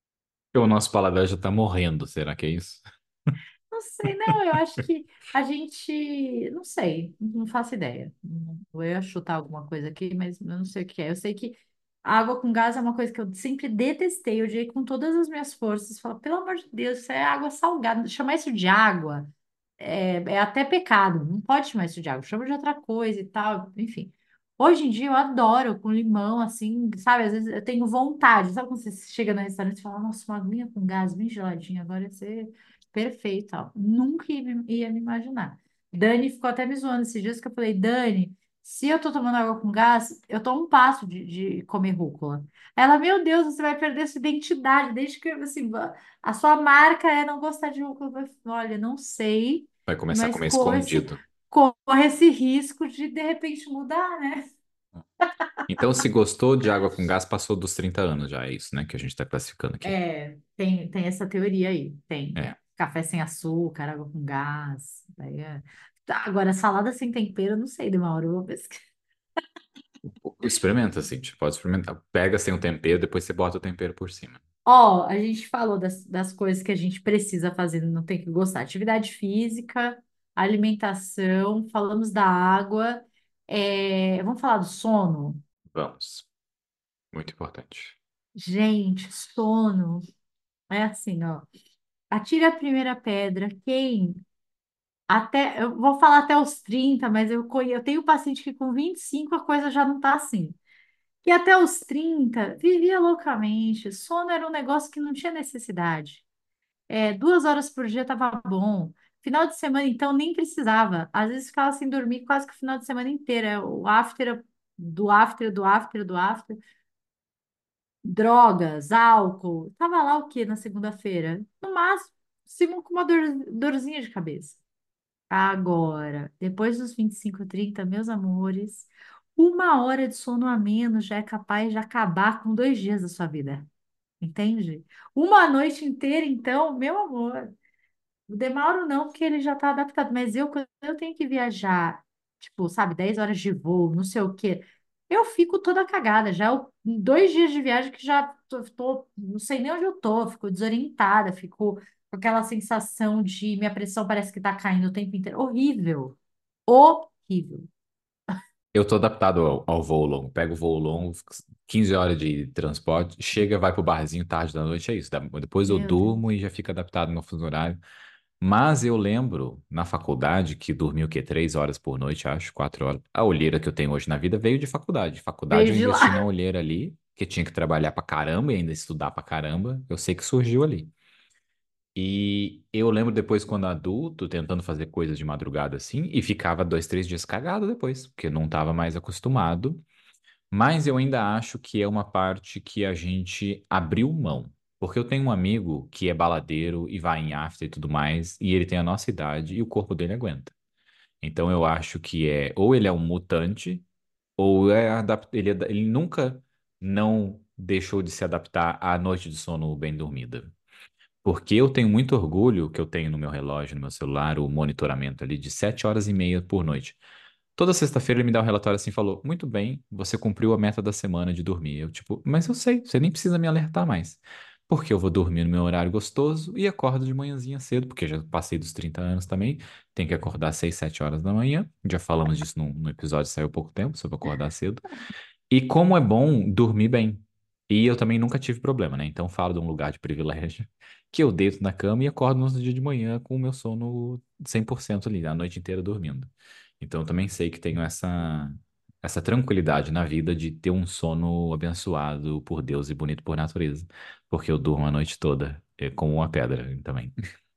O nosso paladar já tá morrendo, será que é isso? Não sei, não, eu acho que a gente, não sei, não faço ideia. Eu ia chutar alguma coisa aqui, mas eu não sei o que é. Eu sei que a água com gás é uma coisa que eu sempre detestei, eu diria com todas as minhas forças. Falo, pelo amor de Deus, isso é água salgada. Chamar isso de água é até pecado, não pode chamar isso de água, chama de outra coisa e tal, enfim. Hoje em dia eu adoro com limão, assim, sabe? Às vezes eu tenho vontade, sabe quando você chega no restaurante e fala, nossa, uma aguinha com gás bem geladinha, agora ia ser perfeito, tal. Nunca ia me imaginar. Dani ficou até me zoando esses dias que eu falei, Dani, se eu tô tomando água com gás, eu tô um passo de comer rúcula. Ela, meu Deus, você vai perder sua identidade, desde que, assim, a sua marca é não gostar de rúcula. Eu falei, olha, não sei, Vai começar a mas comer escondido. corre esse risco de repente mudar, né? Então, se gostou de água com gás, passou dos 30 anos já, é isso, né, que a gente tá classificando aqui. É, tem essa teoria aí, tem. É. Café sem açúcar, água com gás. Tá, agora, salada sem tempero, eu não sei, de uma hora eu vou pesquisar. Experimenta, assim, tipo, pode experimentar. Pega sem o tempero, depois você bota o tempero por cima. Ó, a gente falou das coisas que a gente precisa fazer, não tem que gostar. Atividade física, alimentação, falamos da água. Vamos falar do sono? Vamos. Muito importante. Gente, sono é assim, ó. Atire a primeira pedra. Eu vou falar até os 30, mas eu tenho paciente que com 25 a coisa já não tá assim. E até os 30 vivia loucamente. Sono era um negócio que não tinha necessidade. 2 horas por dia tava bom. Final de semana, então, nem precisava. Às vezes ficava sem dormir quase que o final de semana inteiro. O after do after do after do after. drogas, álcool. Tava lá o quê na segunda-feira? No máximo com uma dorzinha de cabeça. Agora, depois dos 25, 30, meus amores, 1 hora de sono a menos já é capaz de acabar com 2 dias da sua vida. Entende? Uma noite inteira, então, meu amor. O Demauro não, porque ele já está adaptado, mas eu, quando eu tenho que viajar, tipo, sabe, 10 horas de voo, não sei o quê, eu fico toda cagada. Já em 2 dias de viagem que já não sei nem onde eu tô, fico desorientada, fico com aquela sensação de minha pressão parece que está caindo o tempo inteiro. Horrível, horrível. Eu tô adaptado ao voo longo. Pego o voo longo, 15 horas de transporte, chega, vai pro barzinho tarde da noite, é isso. Depois eu Meu Deus. durmo e já fico adaptado no meu fuso horário. Mas eu lembro, na faculdade, que dormi o quê? 3 horas por noite, acho, 4 horas. A olheira que eu tenho hoje na vida veio de faculdade. Faculdade Veio eu de investi na lá. olheira ali, que tinha que trabalhar pra caramba e ainda estudar pra caramba. Eu sei que surgiu ali. E eu lembro depois, quando adulto, tentando fazer coisas de madrugada assim, e ficava 2, 3 dias cagado depois, porque não estava mais acostumado. Mas eu ainda acho que é uma parte que a gente abriu mão. Porque eu tenho um amigo que é baladeiro e vai em after e tudo mais, e ele tem a nossa idade e o corpo dele aguenta. Então eu acho que ou ele é um mutante, ou ele nunca não deixou de se adaptar à noite de sono bem dormida. Porque eu tenho muito orgulho que eu tenho no meu relógio, no meu celular, o monitoramento ali de 7 horas e meia por noite. Toda sexta-feira ele me dá um relatório assim, e falou: Muito bem, você cumpriu a meta da semana de dormir. Eu, tipo, mas eu sei, você nem precisa me alertar mais. Porque eu vou dormir no meu horário gostoso e acordo de manhãzinha cedo, porque já passei dos 30 anos também. Tem que acordar às 6, 7 horas da manhã. Já falamos disso no episódio que saiu há pouco tempo, sobre acordar cedo. E como é bom dormir bem. E eu também nunca tive problema, né? Então falo de um lugar de privilégio que eu deito na cama e acordo no dia de manhã com o meu sono 100% ali, a noite inteira dormindo. Então eu também sei que tenho essa tranquilidade na vida de ter um sono abençoado por Deus e bonito por natureza, porque eu durmo a noite toda, como uma pedra também.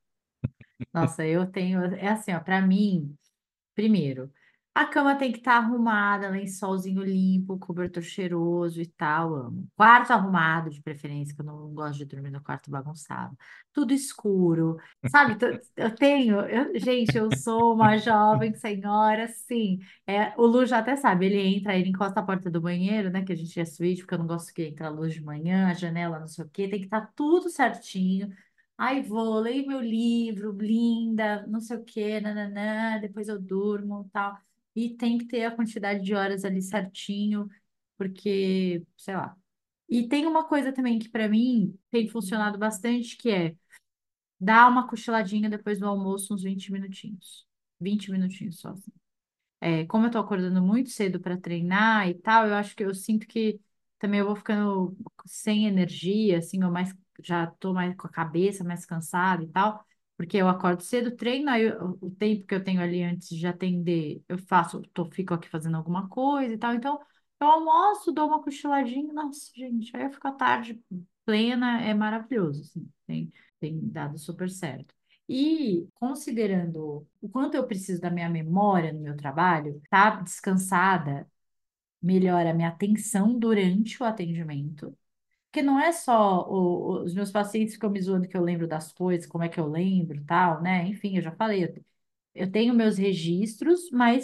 Nossa, eu tenho. É assim, ó, pra mim. Primeiro, a cama tem que estar arrumada, lençolzinho limpo, cobertor cheiroso e tal, amo. Quarto arrumado, de preferência, que eu não gosto de dormir no quarto bagunçado. Tudo escuro, sabe? Eu tenho, gente, eu sou uma jovem senhora, sim. O Lu já até sabe, ele entra, ele encosta a porta do banheiro, né? Que a gente é suíte, porque eu não gosto que entre a luz de manhã, a janela, não sei o quê, tem que estar tudo certinho. Aí vou, leio meu livro, linda, não sei o quê, nananã, depois eu durmo, tal. E tem que ter a quantidade de horas ali certinho, porque, sei lá. E tem uma coisa também que para mim tem funcionado bastante, que é dar uma cochiladinha depois do almoço, uns 20 minutinhos. 20 minutinhos só. Como eu tô acordando muito cedo para treinar e tal, eu acho que eu sinto que também eu vou ficando sem energia, assim, eu já tô mais com a cabeça mais cansada e tal, porque eu acordo cedo, treino, aí o tempo que eu tenho ali antes de atender, fico aqui fazendo alguma coisa e tal, então eu almoço, dou uma cochiladinha, nossa, gente, aí eu fico à tarde plena, é maravilhoso, assim, tem dado super certo. E considerando o quanto eu preciso da minha memória no meu trabalho, tá descansada, melhora a minha atenção durante o atendimento. Porque não é só os meus pacientes ficam me zoando que eu lembro das coisas, como é que eu lembro, tal, né? Enfim, eu já falei, eu tenho meus registros, mas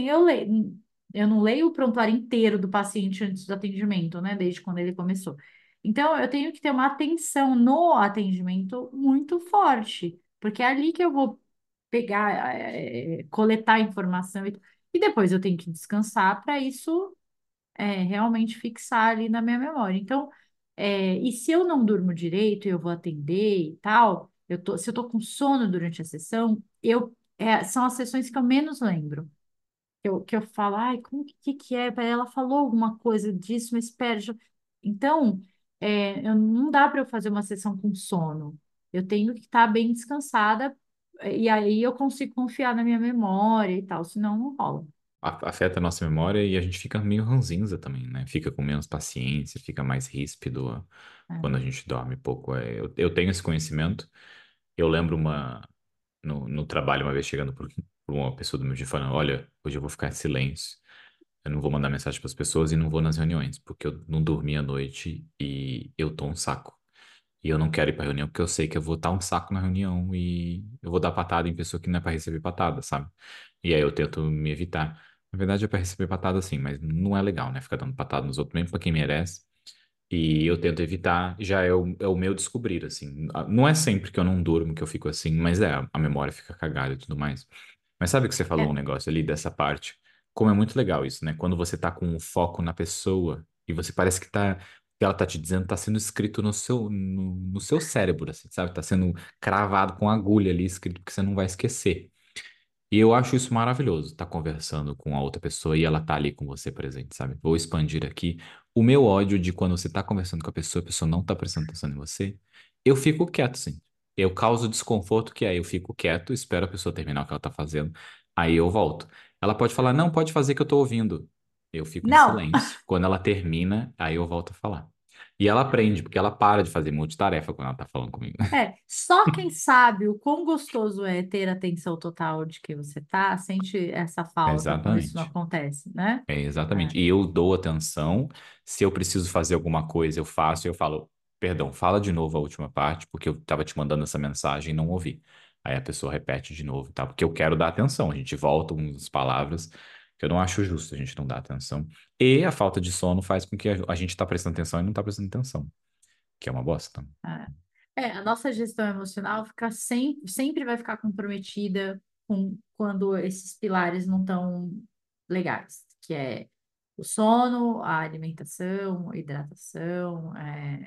eu não leio o prontuário inteiro do paciente antes do atendimento, né? Desde quando ele começou. Então, eu tenho que ter uma atenção no atendimento muito forte, porque é ali que eu vou pegar, coletar informação e depois eu tenho que descansar para isso realmente fixar ali na minha memória. Então, e se eu não durmo direito e eu vou atender e tal, se eu tô com sono durante a sessão, são as sessões que eu menos lembro. Que eu falo, ai, como que é? Ela falou alguma coisa disso, mas espera. Então, não dá para eu fazer uma sessão com sono. Eu tenho que estar bem descansada, e aí eu consigo confiar na minha memória e tal, senão não rola. Afeta a nossa memória e a gente fica meio ranzinza também, né? Fica com menos paciência, fica mais ríspido quando a É. gente dorme pouco. Eu tenho esse conhecimento. Eu lembro no trabalho uma vez chegando por uma pessoa do meu dia falando: Olha, hoje eu vou ficar em silêncio. Eu não vou mandar mensagem para as pessoas e não vou nas reuniões, porque eu não dormi à noite e eu tô um saco. E eu não quero ir para reunião porque eu sei que eu vou estar um saco na reunião e eu vou dar patada em pessoa que não é para receber patada, sabe? E aí eu tento me evitar. Na verdade é para receber patada sim, mas não é legal, né? Ficar dando patada nos outros, mesmo para quem merece. E eu tento evitar, já é o meu descobrir, assim. Não é sempre que eu não durmo que eu fico assim, mas a memória fica cagada e tudo mais. Mas sabe que você falou um É, negócio ali dessa parte? Como é muito legal isso, né? Quando você tá com o foco na pessoa e você parece que ela tá te dizendo, tá sendo escrito no seu cérebro, assim, sabe? Tá sendo cravado com agulha ali, escrito que você não vai esquecer. E eu acho isso maravilhoso, estar conversando com a outra pessoa e ela tá ali com você presente, sabe? Vou expandir aqui. O meu ódio de quando você tá conversando com a pessoa não tá prestando atenção em você, eu fico quieto, sim. Eu causo desconforto, que aí eu fico quieto, espero a pessoa terminar o que ela tá fazendo, aí eu volto. Ela pode falar, não, pode fazer que eu tô ouvindo. Eu fico em não, silêncio. Quando ela termina, aí eu volto a falar. E ela aprende, porque ela para de fazer multitarefa quando ela tá falando comigo. só quem sabe o quão gostoso é ter atenção total de que você tá, sente essa falta quando isso não Exatamente. acontece, né? É, É, exatamente. E eu dou atenção. Se eu preciso fazer alguma coisa, eu faço e eu falo, perdão, fala de novo a última parte, porque eu estava te mandando essa mensagem e não ouvi. Aí a pessoa repete de novo, tá? Porque eu quero dar atenção. A gente volta umas palavras que eu não acho justo a gente não dar atenção. E a falta de sono faz com que a gente tá prestando atenção e não tá prestando atenção, que é uma bosta. é. A nossa gestão emocional fica sempre vai ficar comprometida com quando esses pilares não estão legais, que é o sono, a alimentação, a hidratação,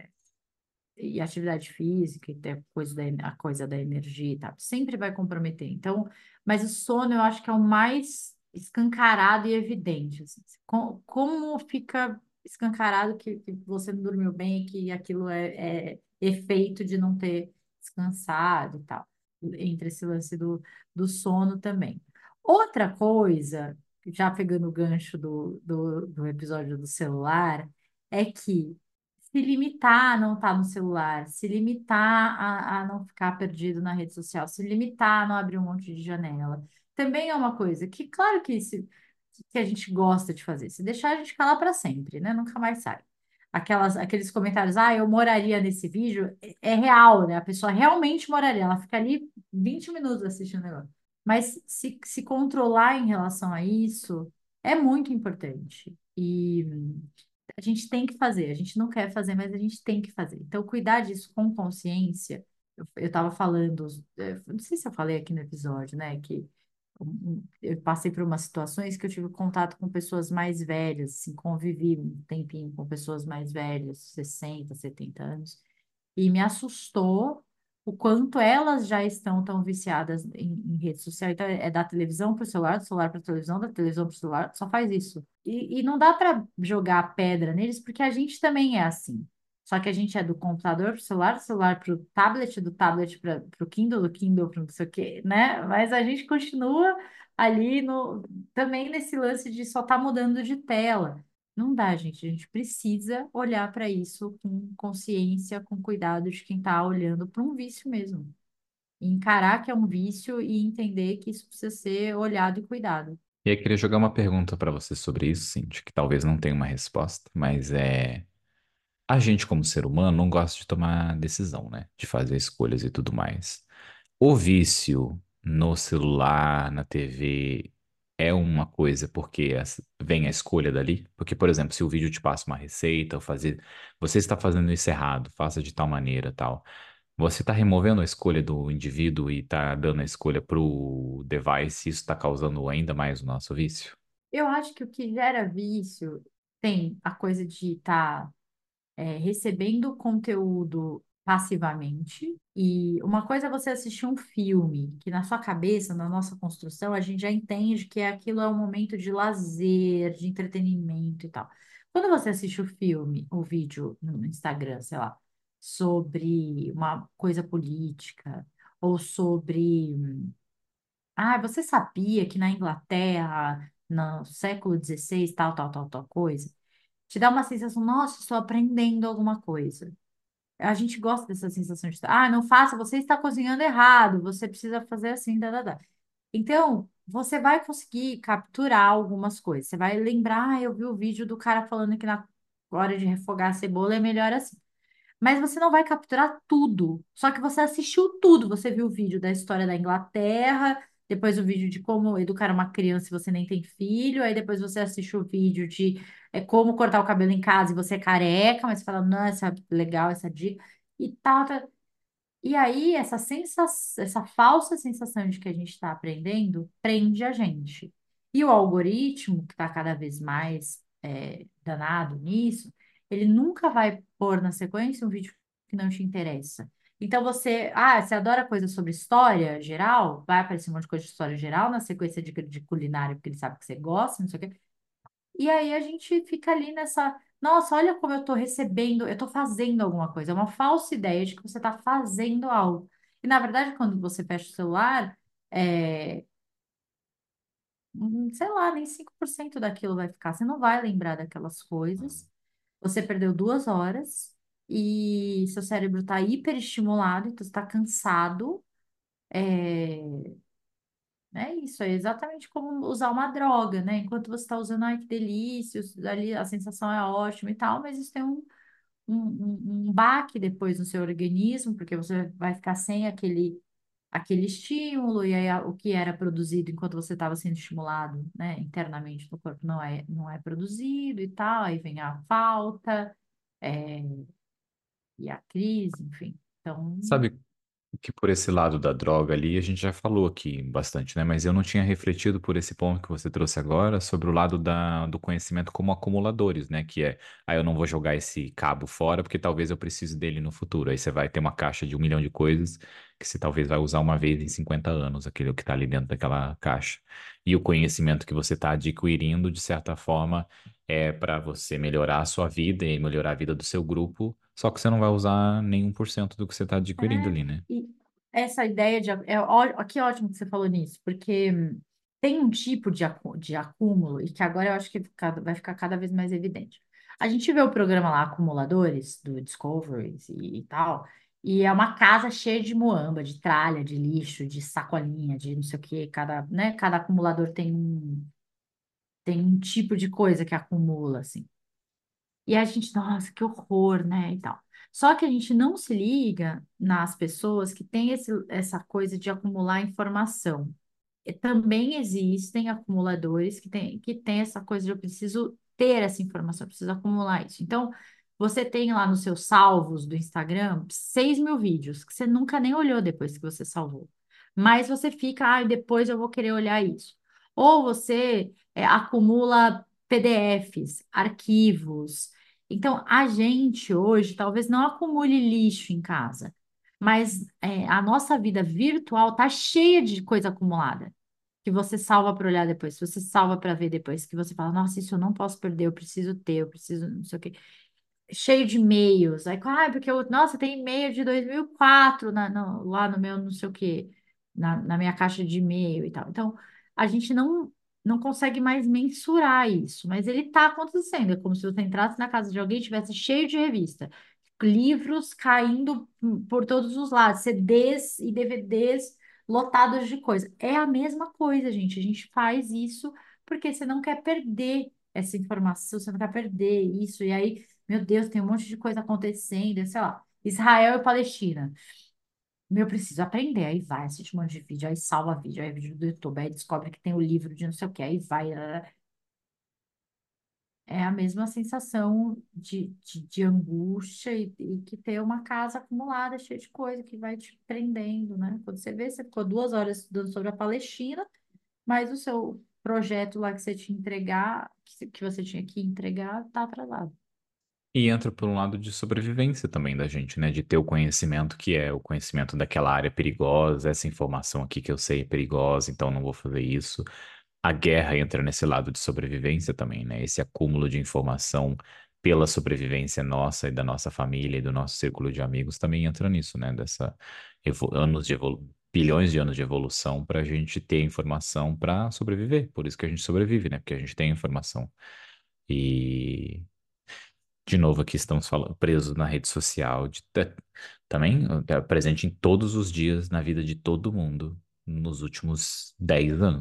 e atividade física, e tem a coisa da energia e tal, sempre vai comprometer. Então, mas o sono eu acho que é o mais escancarado e evidente. Assim. Como fica escancarado que você não dormiu bem, que aquilo é efeito de não ter descansado e tal, entre esse lance do sono também. Outra coisa, já pegando o gancho do episódio do celular, é que se limitar a não estar no celular, se limitar a não ficar perdido na rede social, se limitar a não abrir um monte de janela. Também é uma coisa que, claro que a gente gosta de fazer. Se deixar, a gente fica lá para sempre, né? Nunca mais sai. Aqueles comentários, eu moraria nesse vídeo, é real, né? A pessoa realmente moraria. Ela fica ali 20 minutos assistindo o negócio. Mas se controlar em relação a isso é muito importante. E a gente tem que fazer, a gente não quer fazer, mas a gente tem que fazer. Então, cuidar disso com consciência. Eu estava falando, não sei se eu falei aqui no episódio, né, que eu passei por umas situações que eu tive contato com pessoas mais velhas, assim, convivi um tempinho com pessoas mais velhas, 60, 70 anos, e me assustou o quanto elas já estão tão viciadas em rede social. Então, é da televisão para o celular, do celular para a televisão, da televisão para o celular, só faz isso. E não dá para jogar pedra neles, porque a gente também é assim. Só que a gente é do computador para o celular, do celular para o tablet, do tablet para o Kindle, do Kindle para não sei o quê, né? Mas a gente continua ali também nesse lance de só estar mudando de tela. Não dá, gente. A gente precisa olhar para isso com consciência, com cuidado de quem está olhando para um vício mesmo. E encarar que é um vício e entender que isso precisa ser olhado e cuidado. E aí, eu queria jogar uma pergunta para você sobre isso, Cintia, que talvez não tenha uma resposta, mas a gente, como ser humano, não gosta de tomar decisão, né? De fazer escolhas e tudo mais. O vício no celular, na TV, é uma coisa porque vem a escolha dali. Porque, por exemplo, se o vídeo te passa uma receita, ou fazer, você está fazendo isso errado, faça de tal maneira, tal. Você está removendo a escolha do indivíduo e está dando a escolha para o device, e isso está causando ainda mais o nosso vício? Eu acho que o que gera vício tem a coisa de estar recebendo conteúdo passivamente. E uma coisa é você assistir um filme, que na sua cabeça, na nossa construção, a gente já entende que aquilo é um momento de lazer, de entretenimento e tal. Quando você assiste o filme, o vídeo no Instagram, sei lá, sobre uma coisa política, ou sobre. Você sabia que na Inglaterra, no século XVI, tal, tal, tal, tal coisa? Te dá uma sensação, nossa, estou aprendendo alguma coisa. A gente gosta dessa sensação de, não faça, você está cozinhando errado, você precisa fazer assim, tá, tá, tá. Então, você vai conseguir capturar algumas coisas. Você vai lembrar, eu vi o vídeo do cara falando que na hora de refogar a cebola é melhor assim. Mas você não vai capturar tudo. Só que você assistiu tudo. Você viu o vídeo da história da Inglaterra, depois o vídeo de como educar uma criança se você nem tem filho, aí depois você assiste o vídeo de como cortar o cabelo em casa e você é careca, mas você fala, não, essa é legal, essa dica. E tal, tal. E aí, essa falsa sensação de que a gente está aprendendo prende a gente. E o algoritmo, que está cada vez mais danado nisso, ele nunca vai pôr na sequência um vídeo que não te interessa. Então você adora coisa sobre história geral, vai aparecer um monte de coisa de história geral na sequência de culinária, porque ele sabe que você gosta, não sei o quê. E aí a gente fica ali nessa, nossa, olha como eu estou recebendo, eu estou fazendo alguma coisa. É uma falsa ideia de que você está fazendo algo. E na verdade, quando você fecha o celular, é, sei lá, nem 5% daquilo vai ficar. Você não vai lembrar daquelas coisas. Você perdeu 2 horas e seu cérebro está hiperestimulado, então você está cansado. É, É isso, é exatamente como usar uma droga, né? Enquanto você está usando, ai, que delícia, ali a sensação é ótima e tal, mas isso tem um baque depois no seu organismo, porque você vai ficar sem aquele estímulo, e aí o que era produzido enquanto você estava sendo estimulado, né, internamente no corpo não é produzido e tal, aí vem a falta, é, e a crise, enfim. Então, Sabe que por esse lado da droga ali, a gente já falou aqui bastante, né? Mas eu não tinha refletido por esse ponto que você trouxe agora sobre o lado do conhecimento como acumuladores, né? Que é, eu não vou jogar esse cabo fora porque talvez eu precise dele no futuro. Aí você vai ter uma caixa de 1 milhão de coisas que você talvez vai usar uma vez em 50 anos, aquele que está ali dentro daquela caixa. E o conhecimento que você está adquirindo, de certa forma, é para você melhorar a sua vida e melhorar a vida do seu grupo, só que você não vai usar nem 1% do que você está adquirindo ali, né? e essa ideia que ótimo que você falou nisso, porque tem um tipo de acúmulo, e que agora eu acho que vai ficar cada vez mais evidente. A gente vê o programa lá, Acumuladores, do Discovery e tal, e é uma casa cheia de muamba, de tralha, de lixo, de sacolinha, de não sei o quê. Cada acumulador tem um tipo de coisa que acumula, assim. E a gente, nossa, que horror, né, e tal. Só que a gente não se liga nas pessoas que têm essa coisa de acumular informação. E também existem acumuladores que têm essa coisa de eu preciso ter essa informação, eu preciso acumular isso. Então, você tem lá nos seus salvos do Instagram 6.000 vídeos que você nunca nem olhou depois que você salvou. Mas você fica, depois eu vou querer olhar isso. Ou você acumula PDFs, arquivos. Então, a gente hoje talvez não acumule lixo em casa, mas a nossa vida virtual tá cheia de coisa acumulada que você salva para olhar depois, que você salva para ver depois, que você fala, nossa, isso eu não posso perder, eu preciso ter, eu preciso, não sei o quê. Cheio de e-mails. Aí, porque nossa, tem e-mail de 2004 lá no meu não sei o quê, na minha caixa de e-mail e tal. Então, a gente não consegue mais mensurar isso, mas ele está acontecendo. É como se você entrasse na casa de alguém e tivesse cheio de revista, livros caindo por todos os lados, CDs e DVDs lotados de coisa. É a mesma coisa, gente. A gente faz isso porque você não quer perder essa informação, você não quer perder isso. E aí, meu Deus, tem um monte de coisa acontecendo, sei lá. Israel e Palestina. Meu, eu preciso aprender. Aí vai, assiste um monte de vídeo, aí salva vídeo, aí vídeo do YouTube, aí descobre que tem o livro de não sei o que, aí vai. É a mesma sensação de angústia e que ter uma casa acumulada, cheia de coisa que vai te prendendo, né? Quando você vê, você ficou 2 horas estudando sobre a Palestina, mas o seu projeto lá que você tinha entregar, que você tinha que entregar, tá atrasado. E entra por um lado de sobrevivência também da gente, né? De ter o conhecimento que é o conhecimento daquela área perigosa, essa informação aqui que eu sei é perigosa, então não vou fazer isso. A guerra entra nesse lado de sobrevivência também, né? Esse acúmulo de informação pela sobrevivência nossa e da nossa família e do nosso círculo de amigos também entra nisso, né? Bilhões de anos de evolução para a gente ter informação para sobreviver. Por isso que a gente sobrevive, né? Porque a gente tem informação. E de novo, aqui estamos falando, presos na rede social, também presente em todos os dias na vida de todo mundo nos últimos 10 anos.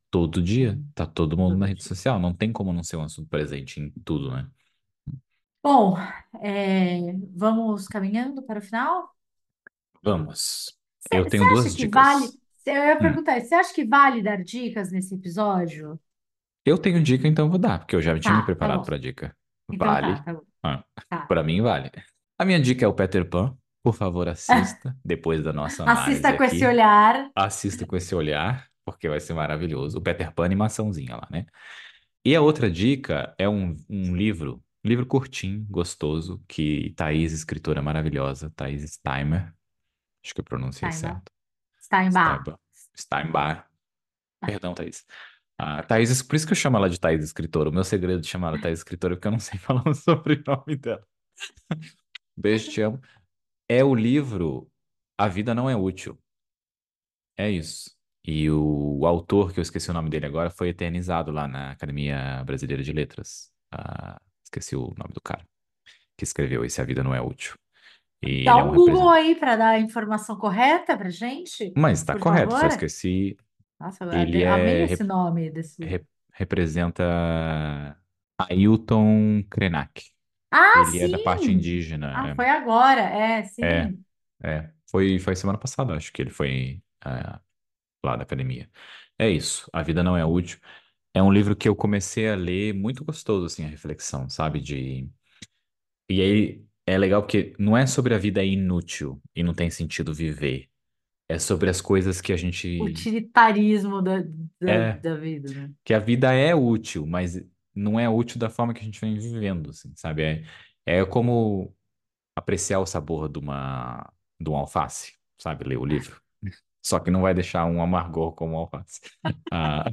todo dia, Sim, tá todo mundo na todo rede dia. social. Não tem como não ser um assunto presente em tudo, né? Bom, vamos caminhando para o final? Vamos. Eu Você tenho acha duas que vale? dicas. Eu ia Hum. perguntar, você acha que vale dar dicas nesse episódio? Eu tenho dica, então vou dar, porque eu já tinha me Tá preparado bom. para dica. Então tá, Vale. tá bom. Ah, Tá. para mim, vale. A minha dica é o Peter Pan. Por favor, assista. Depois da nossa análise Assista com esse aqui, olhar. assista com esse olhar, porque vai ser maravilhoso. O Peter Pan, animaçãozinha lá, né? E a outra dica é um livro curtinho, gostoso, que Thaís, escritora maravilhosa, Thaís Steimer, acho que eu pronunciei Steinbach. certo. Steinbach. Steimer, Steinbach, perdão, Thaís. A Thaís, por isso que eu chamo ela de Thaís Escritora. O meu segredo de chamar ela Thaís Escritora é porque eu não sei falar o sobrenome dela. Beijo, te amo. É o livro A Vida Não É Útil. É isso. E o autor, que eu esqueci o nome dele agora, foi eternizado lá na Academia Brasileira de Letras. Esqueci o nome do cara que escreveu esse A Vida Não É Útil. E Dá ele é um um Google representante. aí para dar a informação correta para gente, Mas está por correto, só favor. esqueci. Nossa, Ele amei é esse nome desse. representa Ailton Krenak. Ah, Ele é da parte sim! Ah, indígena. foi agora. É, Sim. foi semana passada, acho que ele foi lá da academia. É isso. A Vida Não É Útil. É um livro que eu comecei a ler muito gostoso, assim, a reflexão, sabe? E aí é legal porque não é sobre a vida inútil e não tem sentido viver. É sobre as coisas que a gente. Utilitarismo É, da vida, né? que a vida é útil, mas não é útil da forma que a gente vem vivendo, assim, sabe? É como apreciar o sabor de um alface, sabe? Ler o livro. Só que não vai deixar um amargor como um alface. Ah,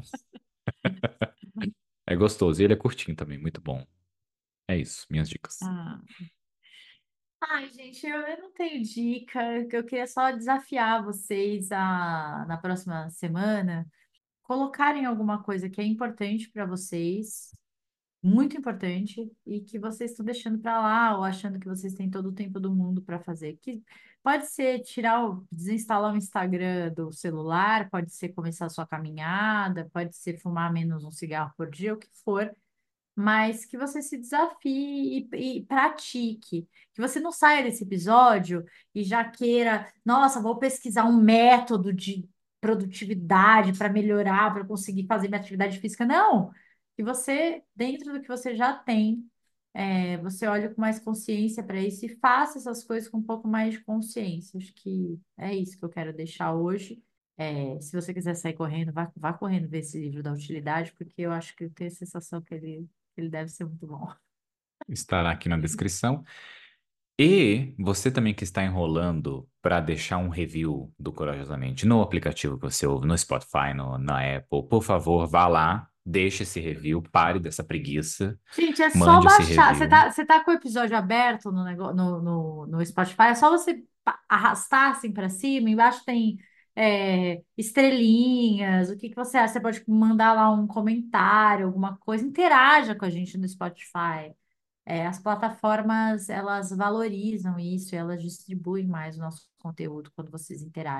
é gostoso. E ele é curtinho também, muito bom. É isso, minhas dicas. Ah. Ai, gente, eu não tenho dica. Eu queria só desafiar vocês na próxima semana colocarem alguma coisa que é importante para vocês, muito importante, e que vocês estão deixando para lá ou achando que vocês têm todo o tempo do mundo para fazer. Que pode ser desinstalar o Instagram do celular, pode ser começar a sua caminhada, pode ser fumar menos um cigarro por dia, o que for, mas que você se desafie e pratique. Que você não saia desse episódio e já queira, nossa, vou pesquisar um método de produtividade para melhorar, para conseguir fazer minha atividade física. Não! Que você, dentro do que você já tem, você olhe com mais consciência para isso e faça essas coisas com um pouco mais de consciência. Acho que é isso que eu quero deixar hoje. Se você quiser sair correndo, vá correndo ver esse livro da utilidade, porque eu acho que eu tenho a sensação que ele deve ser muito bom. Estará aqui na descrição. E você também que está enrolando para deixar um review do Corajosamente no aplicativo que você ouve, no Spotify, na Apple, por favor, vá lá, deixe esse review, pare dessa preguiça, Gente, é só mande esse baixar. review. Você tá com o episódio aberto no Spotify, é só você arrastar assim para cima. Embaixo tem estrelinhas. O que que você acha? Você pode mandar lá um comentário, alguma coisa. Interaja com a gente no Spotify. As plataformas, elas valorizam isso, elas distribuem mais o nosso conteúdo quando vocês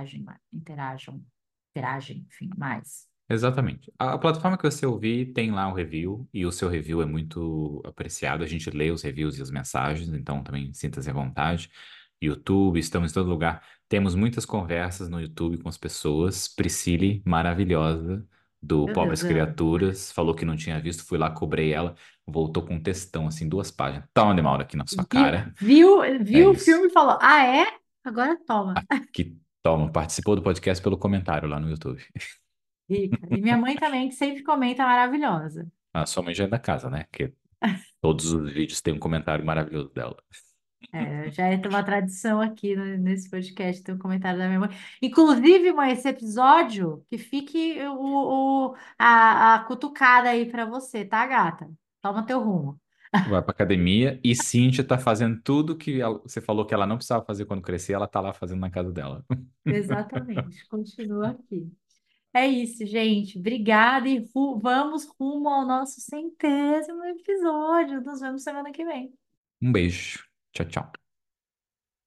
interagem, enfim, mais. Exatamente. A plataforma que você ouvir tem lá o review e o seu review é muito apreciado. A gente lê os reviews e as mensagens, então também sinta-se à vontade. YouTube, estamos em todo lugar. Temos muitas conversas no YouTube com as pessoas. Priscile, maravilhosa, do Meu Pobres Deus, amo. Criaturas, falou que não tinha visto, fui lá, cobrei ela, voltou com um textão, assim, 2 páginas. Toma de mal aqui na sua Viu, cara. É viu o isso. filme e falou: Ah, é? Agora toma. Que toma, participou do podcast pelo comentário lá no YouTube. Rica. E minha mãe também, que sempre comenta maravilhosa. A sua mãe já é da casa, né? Que todos os vídeos têm um comentário maravilhoso dela. Já é uma tradição aqui nesse podcast, ter um comentário da minha mãe. Inclusive, mãe, esse episódio, que fique a cutucada aí pra você, tá, gata? Toma teu rumo. Vai pra academia e Cíntia tá fazendo tudo que você falou que ela não precisava fazer quando crescer, ela tá lá fazendo na casa dela. Exatamente, continua aqui. É isso, gente. Obrigada e vamos rumo ao nosso 100º episódio. Nos vemos semana que vem. Um beijo. Tchau, tchau.